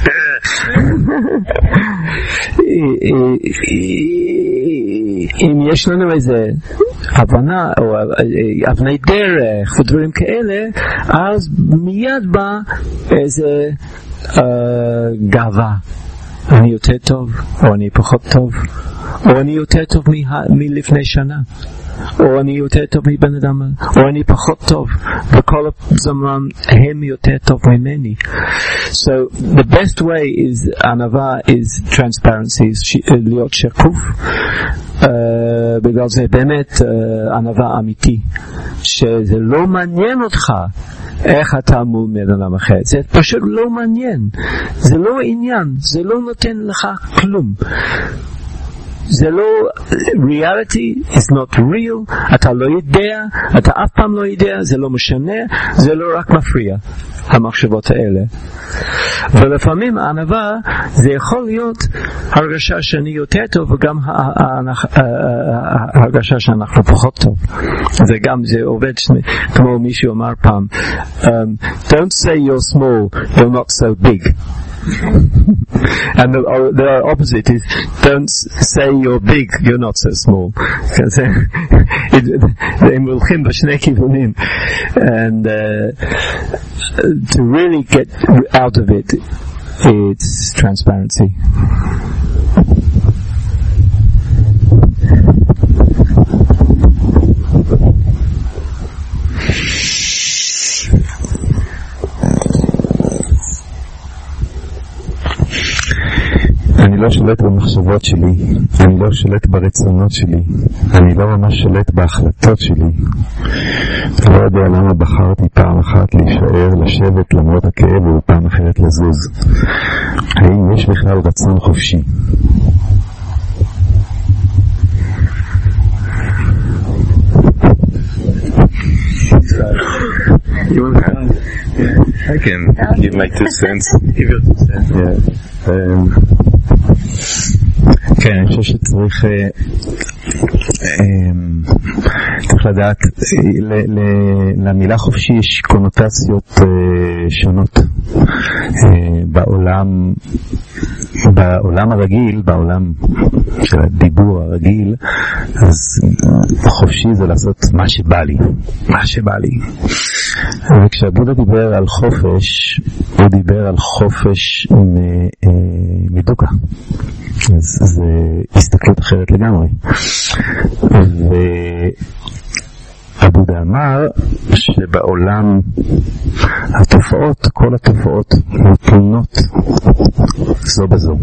אם יש לנו איזה הבנה, או אבני דרך ודברים כאלה, אז מיד בא איזה גאווה. אני יותר טוב, או אני פחות טוב, או אני יותר טוב מלפני שנה, או אני יותר טוב מבן אדם, או אני פחות טוב, וכל הזמן הם יותר טוב ממני. So the best way is ענווה is transparency, להיות שקוף, בגלל זה באמת ענווה אמיתי, שזה לא מעניין אותך איך אתה מול בן אדם אחר, זה פשוט לא מעניין, זה לא עניין, זה לא נותן לך כלום, זה לא reality, it's not real, אתה לא יודע, אתה אף פעם לא יודע, זה לא משנה, זה לא רק מפריע המחשבות האלה. ולפעמים הענווה זה יכול להיות הרגשה שאני יותר טוב, וגם הרגשה שאנחנו פחות טוב. זה גם, זה עובד כמו מישהו אמר פעם, don't say you're small, you're not so big. And the opposite is, don't say you're big, you're not so small. הם הולכים בשני כיוונים. And to really get out of it, it's transparency. אני לא שולט במחשבות שלי, אני לא שולט ברצונות שלי, אני לא ממש שולט בהחלטות שלי. לא יודע למה בחרתי פעם אחת להישאר, לשבת למרות הכאב, ופעם אחרת לזוז. האם יש בכלל רצון חופשי? I can give my 2 cents. Give your 2 cents. כן, אני חושב שצריך לדעת, למילה חופשי יש קונוטציות שונות. בעולם הרגיל, בעולם של הדיבור הרגיל, אז חופשי זה לעשות מה שבא לי. וכשהבודה דיבר על חופש, הוא דיבר על חופש מדוקה. אז זה הסתכלות אחרת לגמרי. הבודה אמר שבעולם התופעות, כל התופעות מתנות זו בזו,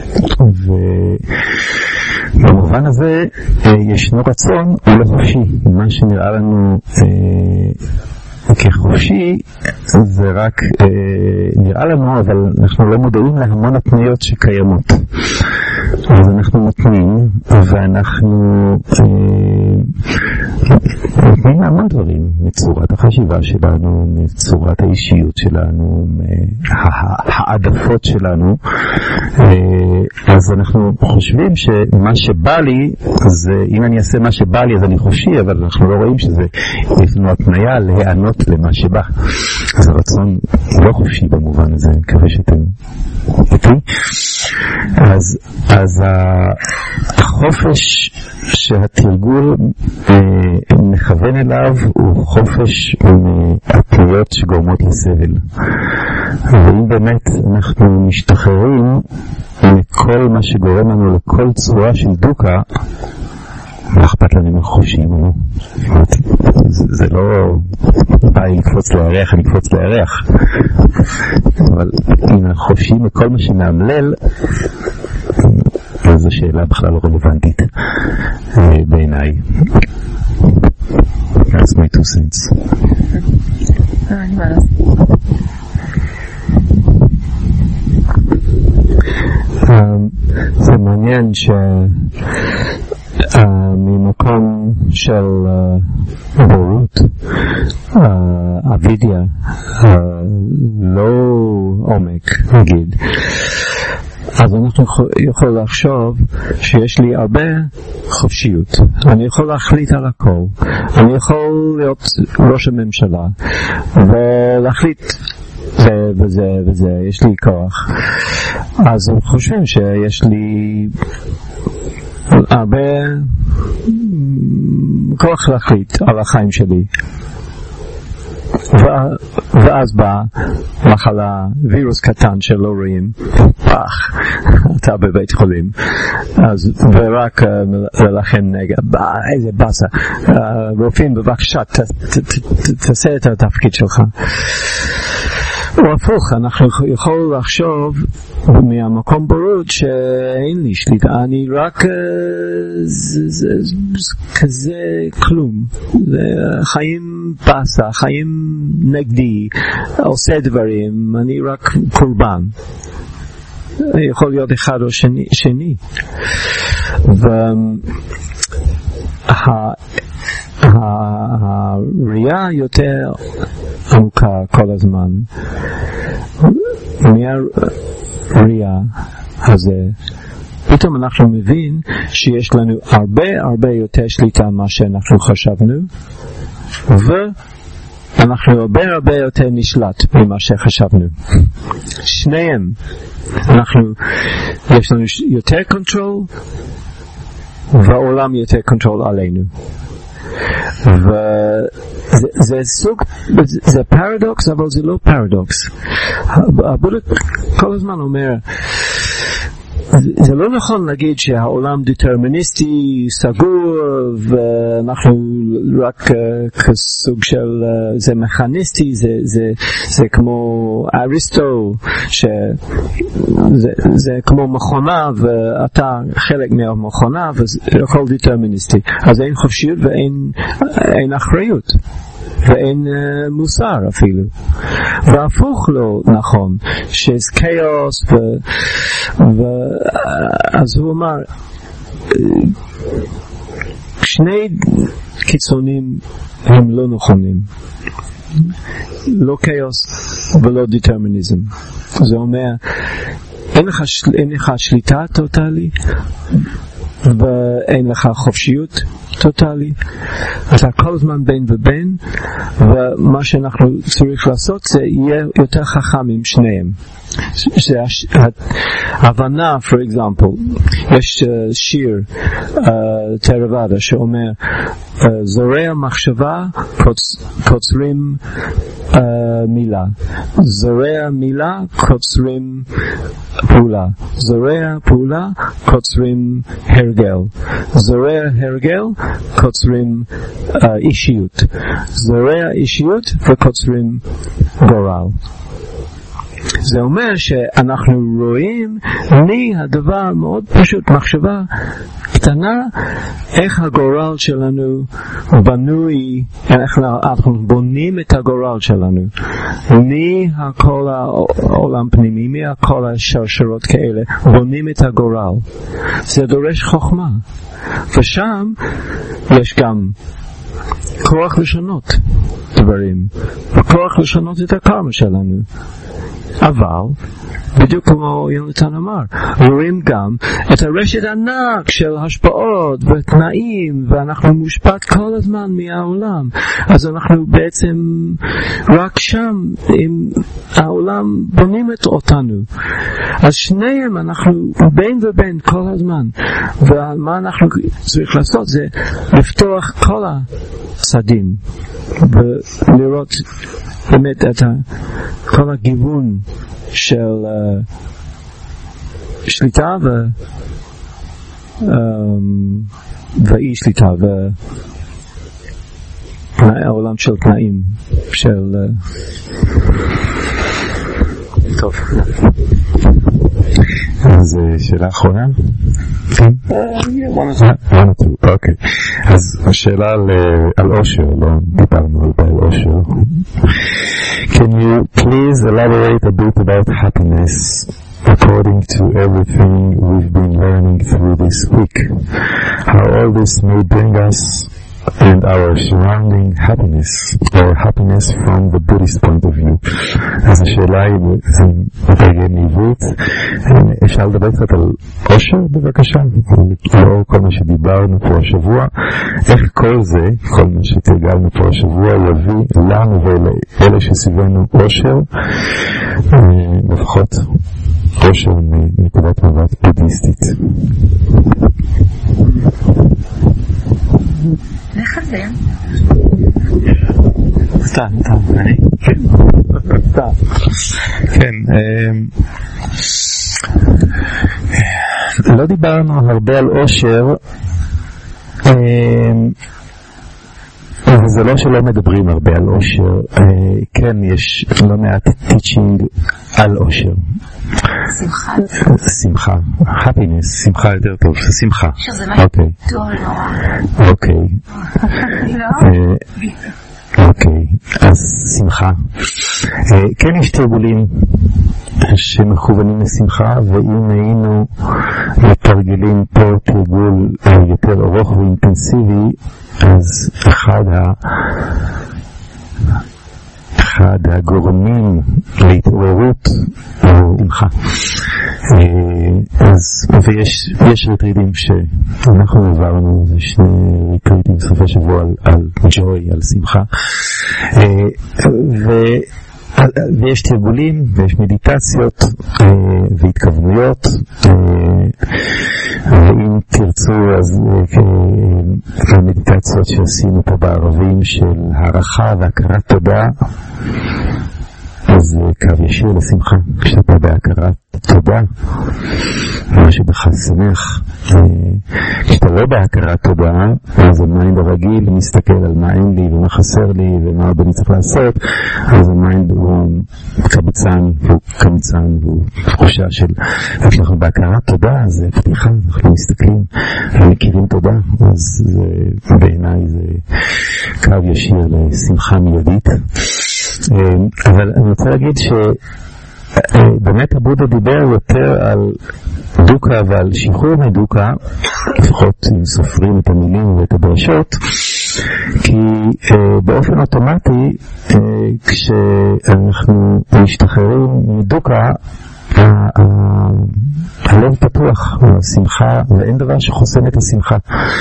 ובמובן הזה ישנו רצון הוא לא חופשי. מה שנראה לנו כחופשי זה רק נראה לנו, אבל אנחנו לא מודעים להמון התניות שקיימות. אז אנחנו נותנים, ואנחנו נותנים המון דברים מצורת החשיבה שלנו, מצורת האישיות שלנו, העדפות שלנו. אז אנחנו חושבים שמה שבא לי, זה, אם אני אעשה מה שבא לי אז אני חופשי, אבל אנחנו לא רואים שזה יש לנו התניה להיענות למה שבא. אז הרצון לא חופשי במובן הזה, אני מקווה שאתם איתי. אז החופש שהתרגול מכוון אליו הוא חופש מהתלויות שגורמות לסבל. ואם באמת אנחנו משתחררים מכל מה שגורם לנו לכל צורה של דוקה, לא אכפת לנו אם חופשיים או לא. זה לא באי לקפוץ לירח, אני קפוץ לירח. אבל אם אנחנו חופשיים מכל מה שמאמלל, זו שאלה בכלל לא רלוונטית בעיניי. That's my 2 cents. זה מעניין ממקום של בורות, אבידיה, לא עומק נגיד, אז אנחנו יכול לחשוב שיש לי הרבה חופשיות, אני יכול להחליט על הכל, אני יכול להיות ראש הממשלה ולהחליט זה וזה וזה, יש לי כוח. אז הם חושבים שיש לי הרבה כוח להחליט על החיים שלי, ואז בא מחלה, וירוס קטן שלא רואים, פח, אתה בבית חולים, אז ורק ללחם נגד, איזה בסה, רופאים בבקשה תעשה את התפקיד שלך. או הפוך, אנחנו יכולים לחשוב מהמקום בורות שאין לי שליטה, אני רק כזה כלום, חיים פסה, חיים נגדי, עושה דברים, אני רק קורבן, יכול להיות אחד או שני. הראייה יותר עמוקה כל הזמן מהראייה הזה, פתאום אנחנו מבין שיש לנו הרבה יותר שליטה מה שאנחנו חשבנו, ואנחנו הרבה יותר נשלט ממה שחשבנו. שניהם, יש לנו יותר קונטרול והעולם יותר קונטרול עלינו. וזה סוג, זה פרדוקס, אבל זה לא פרדוקס. הבודה כל הזמן אומר, זה לא נכון להגיד שהעולם דטרמיניסטי, סגור, ואנחנו רק כסוג של, זה מכניסטי, זה כמו אריסטו, שזה כמו מכונה, ואתה חלק מהמכונה, וזה הכל דטרמיניסטי. אז אין חופשיות ואין אחריות. ואין מוסר אפילו. והפוך לא נכון, שיש כאוס אז הוא אמר, שני קיצונים הם לא נכונים, לא כאוס ולא דטרמיניזם. זה אומר, אין לך שליטה טוטלי ואין לך חופשיות טוטלי, אתה כל הזמן בין ובין, ומה שאנחנו צריך לעשות זה יהיה יותר חכם עם שניהם. הבנה, for example, יש שיר תרוואדה שאומר, זורע מחשבה קוצרים מילה, זורע מילה קוצרים פעולה, זורע פעולה קוצרים הרגל, זורע הרגל קוצרים אישיות, זורע אישיות וקוצרים גורל. זה אומר שאנחנו רואים מהדבר מאוד פשוט, מחשבה קטנה, איך הגורל שלנו בנוי, איך אנחנו בונים את הגורל שלנו מהכל העולם פנימי, מהכל השרשרות כאלה, בונים את הגורל. זה דורש חוכמה, ושם יש גם כוח לשנות דברים, וכוח לשנות את הקרמה שלנו. אבל בדיוק כמו יונתן אמר, רואים גם את הרשת ענק של השפעות ותנאים, ואנחנו מושפעת כל הזמן מהעולם. אז אנחנו בעצם רק שם, אם העולם בונים את אותנו. אז שניהם אנחנו בין ובין כל הזמן. ומה אנחנו צריך לעשות זה לפתוח כל הצדים ולראות באמת את כל הגיוון של שליטה ואי שליטה והעולם של תנאים של טוב. אז שאלה אחרונה? כן? אוקיי. אז השאלה על אושר, לא דיברנו הרבה על אושר. Can you please elaborate a bit about happiness according to everything we've been learning through this week? How all this may bring us and our surrounding happiness, or happiness from the Buddhist point of view. אז השאלה היא, מתרגם לעברית, אפשר לדבר קצת על אושר בבקשה? לאור כל מה שדיברנו פה השבוע, איך כל זה, כל מה שתרגלנו פה השבוע, יביא לנו ואלה שסביבנו אושר, לפחות אושר מנקודת מבט בודהיסטית. לך על זה? סתם, כן, לא דיברנו הרבה על אושר, זה לא שלא מדברים הרבה על אושר, כן, יש לא מעט טיצ'ינג על אושר. שמחה, happiness, שמחה יותר טוב, שמחה. אוקיי. אוקיי. אוקיי, אז שמחה. כן, יש תרגולים שמכוונים לשמחה, ואם היינו מתרגלים פה תרגול יותר ארוך ואינטנסיבי, אז אחד הגורמים להתעוררות הוא שמחה. ויש ריטריטים שאנחנו עברנו, זה שני ריטריטים בסופי שבוע על ג'וי, על שמחה, ויש תרגולים ויש מדיטציות והתכוונויות, ואם תרצו אז המדיטציות שעשינו פה בערבים של הערכה והכרת תודה, אז קו ישיר לשמחה. כשאתה בהכרת תודה, מה שבך שמח. כשאתה לא בהכרת תודה, אז המיינד הרגיל מסתכל על מה אין לי ומה חסר לי ומה עוד אני צריך לעשות, אז המיינד הוא קמצן והוא תחושה של אנחנו בהכרת תודה, זה פתיחה, אנחנו מסתכלים ומכירים תודה, אז בעיניי זה קו ישיר לשמחה מיידית. אבל אני רוצה להגיד שבאמת הבודה דיבר יותר על דוקה ועל שחרור מדוקה, לפחות אם סופרים את המילים ואת הדרשות, כי באופן אוטומטי כשאנחנו משתחררים מדוקה הלב פתוח, השמחה, ואין דבר שחוסם את השמחה.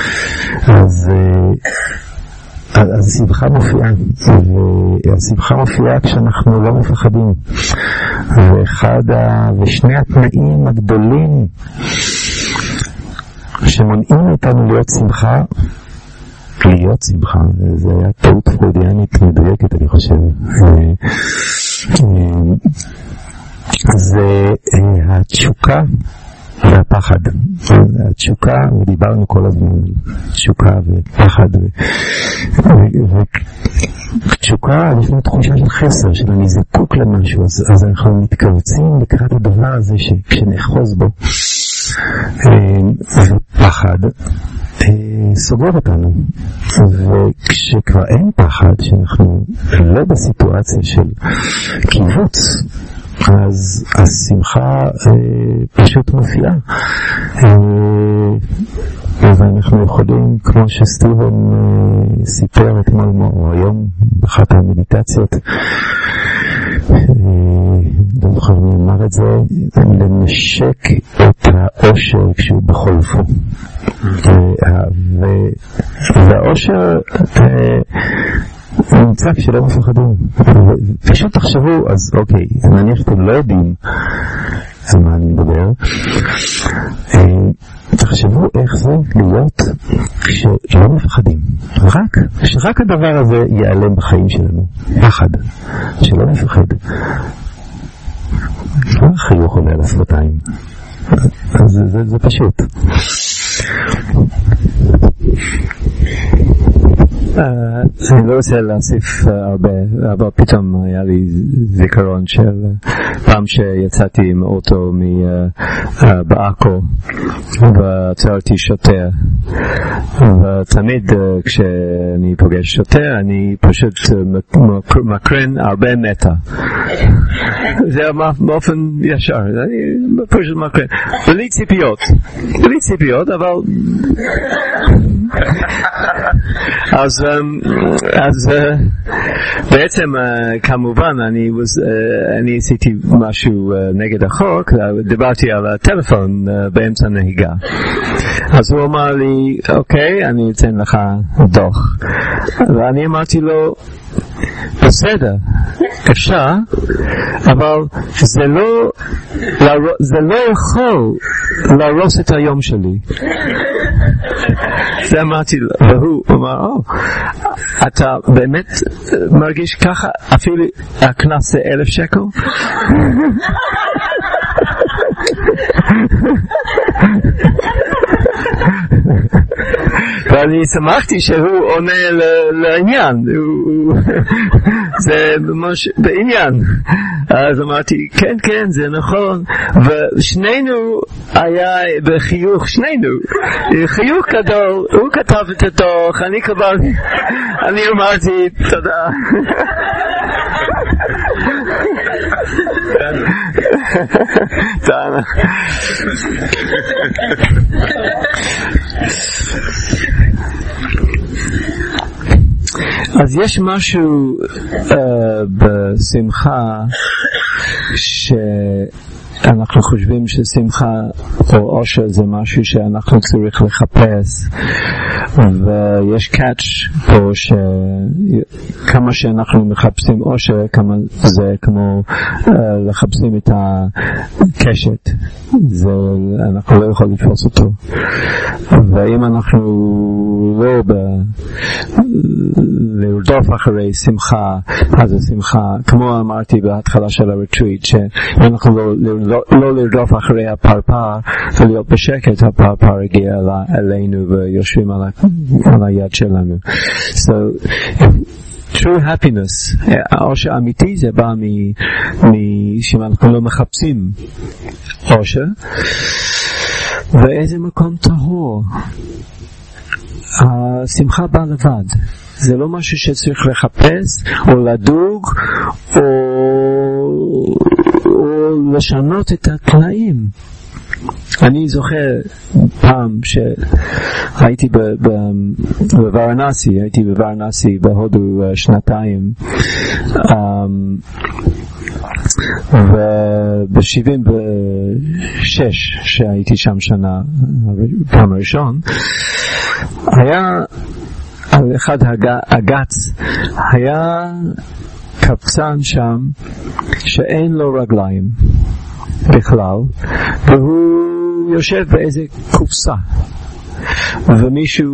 אז השמחה מופיעה, והשמחה מופיעה כשאנחנו לא מפחדים. ושני התנאים הגדולים שמונעים אותנו להיות שמחה, זה היה טעות פרוידיאנית מדויקת אני חושב, זה התשוקה והפחד. התשוקה, ודיברנו כל הזמן על תשוקה ופחד, ותשוקה יש לנו תחושה של חסר, של אני זקוק למשהו, אז אנחנו מתכווצים לקראת הדבר הזה כשנחוז בו. ופחד סוגר אותנו, וכשכבר אין פחד, שאנחנו לא בסיטואציה של קיבוץ, אז השמחה פשוט מופיעה, ואנחנו יכולים, כמו שסטיבן סיפר אתמול או היום באחת המדיטציות, דב חנין אמר את זה, לנשק את האושר כשהוא בחולפו. והאושר נמצא כשלא מפחדים. פשוט תחשבו, אז אוקיי, נניח שאתם לא יודעים על מה אני מדבר, תחשבו איך זה להיות כשלא מפחדים, שרק הדבר הזה ייעלם בחיים שלנו, פחד, שלא נפחד. לא חיוך עולה על השפתיים, זה פשוט. אני לא רוצה להוסיף הרבה, אבל פתאום היה לי זיכרון של פעם שיצאתי עם אוטו בעכו ועצרתי שוטר, ותמיד כשאני פוגש שוטר אני פשוט מקרן הרבה מטה, זה באופן ישר, אני פשוט מקרן בלי ציפיות, אבל אז בעצם כמובן אני עשיתי משהו נגד החוק, דיברתי על הטלפון באמצע נהיגה, אז הוא אמר לי אוקיי, אני אתן לך דוח, ואני אמרתי לו בסדר, אפשר, אבל זה לא יכול להרוס את היום שלי. זה אמרתי לו, והוא אמר, אתה באמת מרגיש ככה? אפילו הקנס זה 1,000 שקל? ואני שמחתי שהוא עונה לעניין, זה ממש בעניין. אז אמרתי כן זה נכון, ושנינו היה בחיוך, חיוך גדול. הוא כתב את הדוח, אני אמרתי תודה. תודה. אז יש משהו בשמחה שאנחנו חושבים ששמחה או אושר זה משהו שאנחנו צריך לחפש, ויש קאץ' פה שכמה שאנחנו מחפשים אושר, כמה זה כמו לחפשים את הקשת, אנחנו לא יכולים לתפוס אותו. ואם אנחנו לא לרדוף אחרי שמחה, אז השמחה, כמו אמרתי בהתחלה של הרטריט, שאנחנו לא לרדוף אחרי הפרפר ולהיות בשקט, הפרפר הגיע אלינו ויושבים על היד שלנו. So true happiness, האושר האמיתי זה בא שאנחנו לא מחפשים אושר, ואיזה מקום טהור. השמחה באה לבד, זה לא משהו שצריך לחפש או לדוג או לשנות את התנאים. אני זוכר פעם שהייתי בוורנסי, בהודו שנתיים, וב-76 שהייתי שם שנה פעם ראשון, היה על אחד הגץ היה קבצן שם שאין לו רגליים בכלל, והוא יושב באיזה קופסה, ומישהו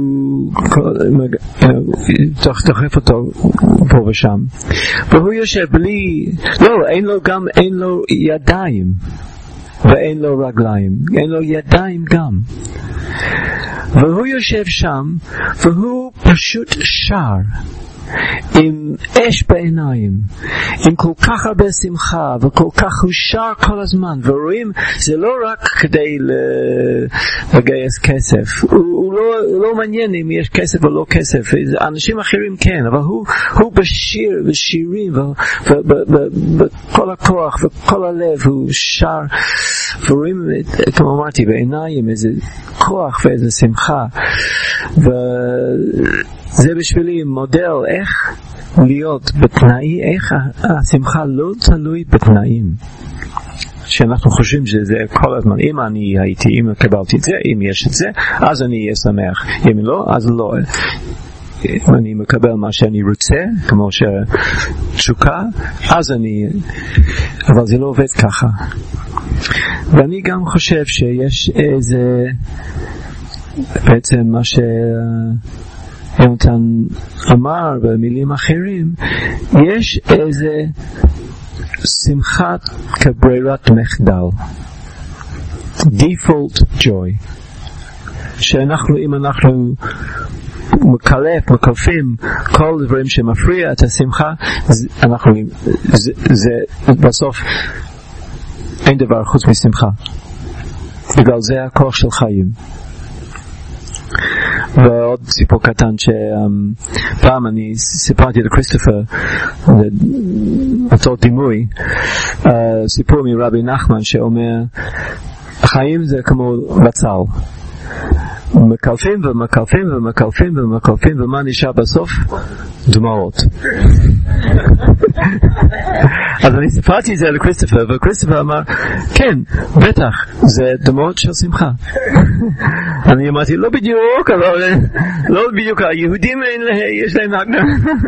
דוחף אותו פה ושם, והוא יושב בלי, אין לו ידיים ואין לו רגליים, אין לו ידיים גם, והוא יושב שם והוא פשוט שר עם אש בעיניים, עם כל כך הרבה שמחה, וכל כך הוא שר כל הזמן, ורואים זה לא רק כדי לגייס כסף, הוא לא מעניין אם יש כסף או לא כסף, אנשים אחרים כן, אבל הוא בשירים ובכל הכוח וכל הלב הוא שר, ורואים כמו אמרתי בעיניים איזה כוח ואיזה שמחה, וזה בשבילי מודל איך להיות בתנאי, איך השמחה לא תלוי בתנאים. שאנחנו חושבים שזה כל הזמן, אם אני הייתי, אם קבלתי את זה, אם יש את זה, אז אני אהיה שמח. אם לא, אז לא. אם אני מקבל מה שאני רוצה, כמו שתשוקה, אז אני... אבל זה לא עובד ככה. ואני גם חושב שיש איזה... בעצם מה שיונתן אמר במילים אחרים, יש איזה שמחת כברירת מחדל, default joy, שאנחנו, אם אנחנו מקלפים כל דברים שמפריע את השמחה, אנחנו, זה בסוף אין דבר חוץ משמחה, בגלל זה הכוח של חיים. ועוד סיפור קטן שפעם אני סיפרתי לכריסטופר אותו דימוי, סיפור מרבי נחמן שאומר החיים זה כמו בצל, מקלפים ומקלפים ומקלפים ומקלפים, ומה נשאר בסוף? דמעות. אז אני סיפרתי את זה לכריסטופר, וכריסטופר אמר כן, בטח, זה דמעות של שמחה. אני אמרתי לא בדיוק, אבל לא בדיוק, היהודים יש להם הגנה.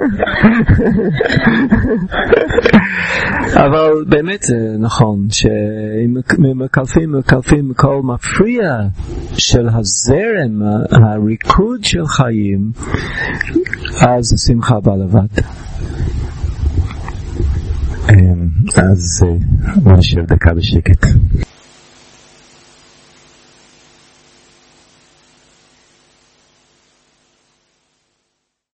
אבל באמת זה נכון שאם מקלפים כל מפריע של הזרם, הריקוד של חיים, אז שמחה בא לבד. אז נשאר דקה בשקט.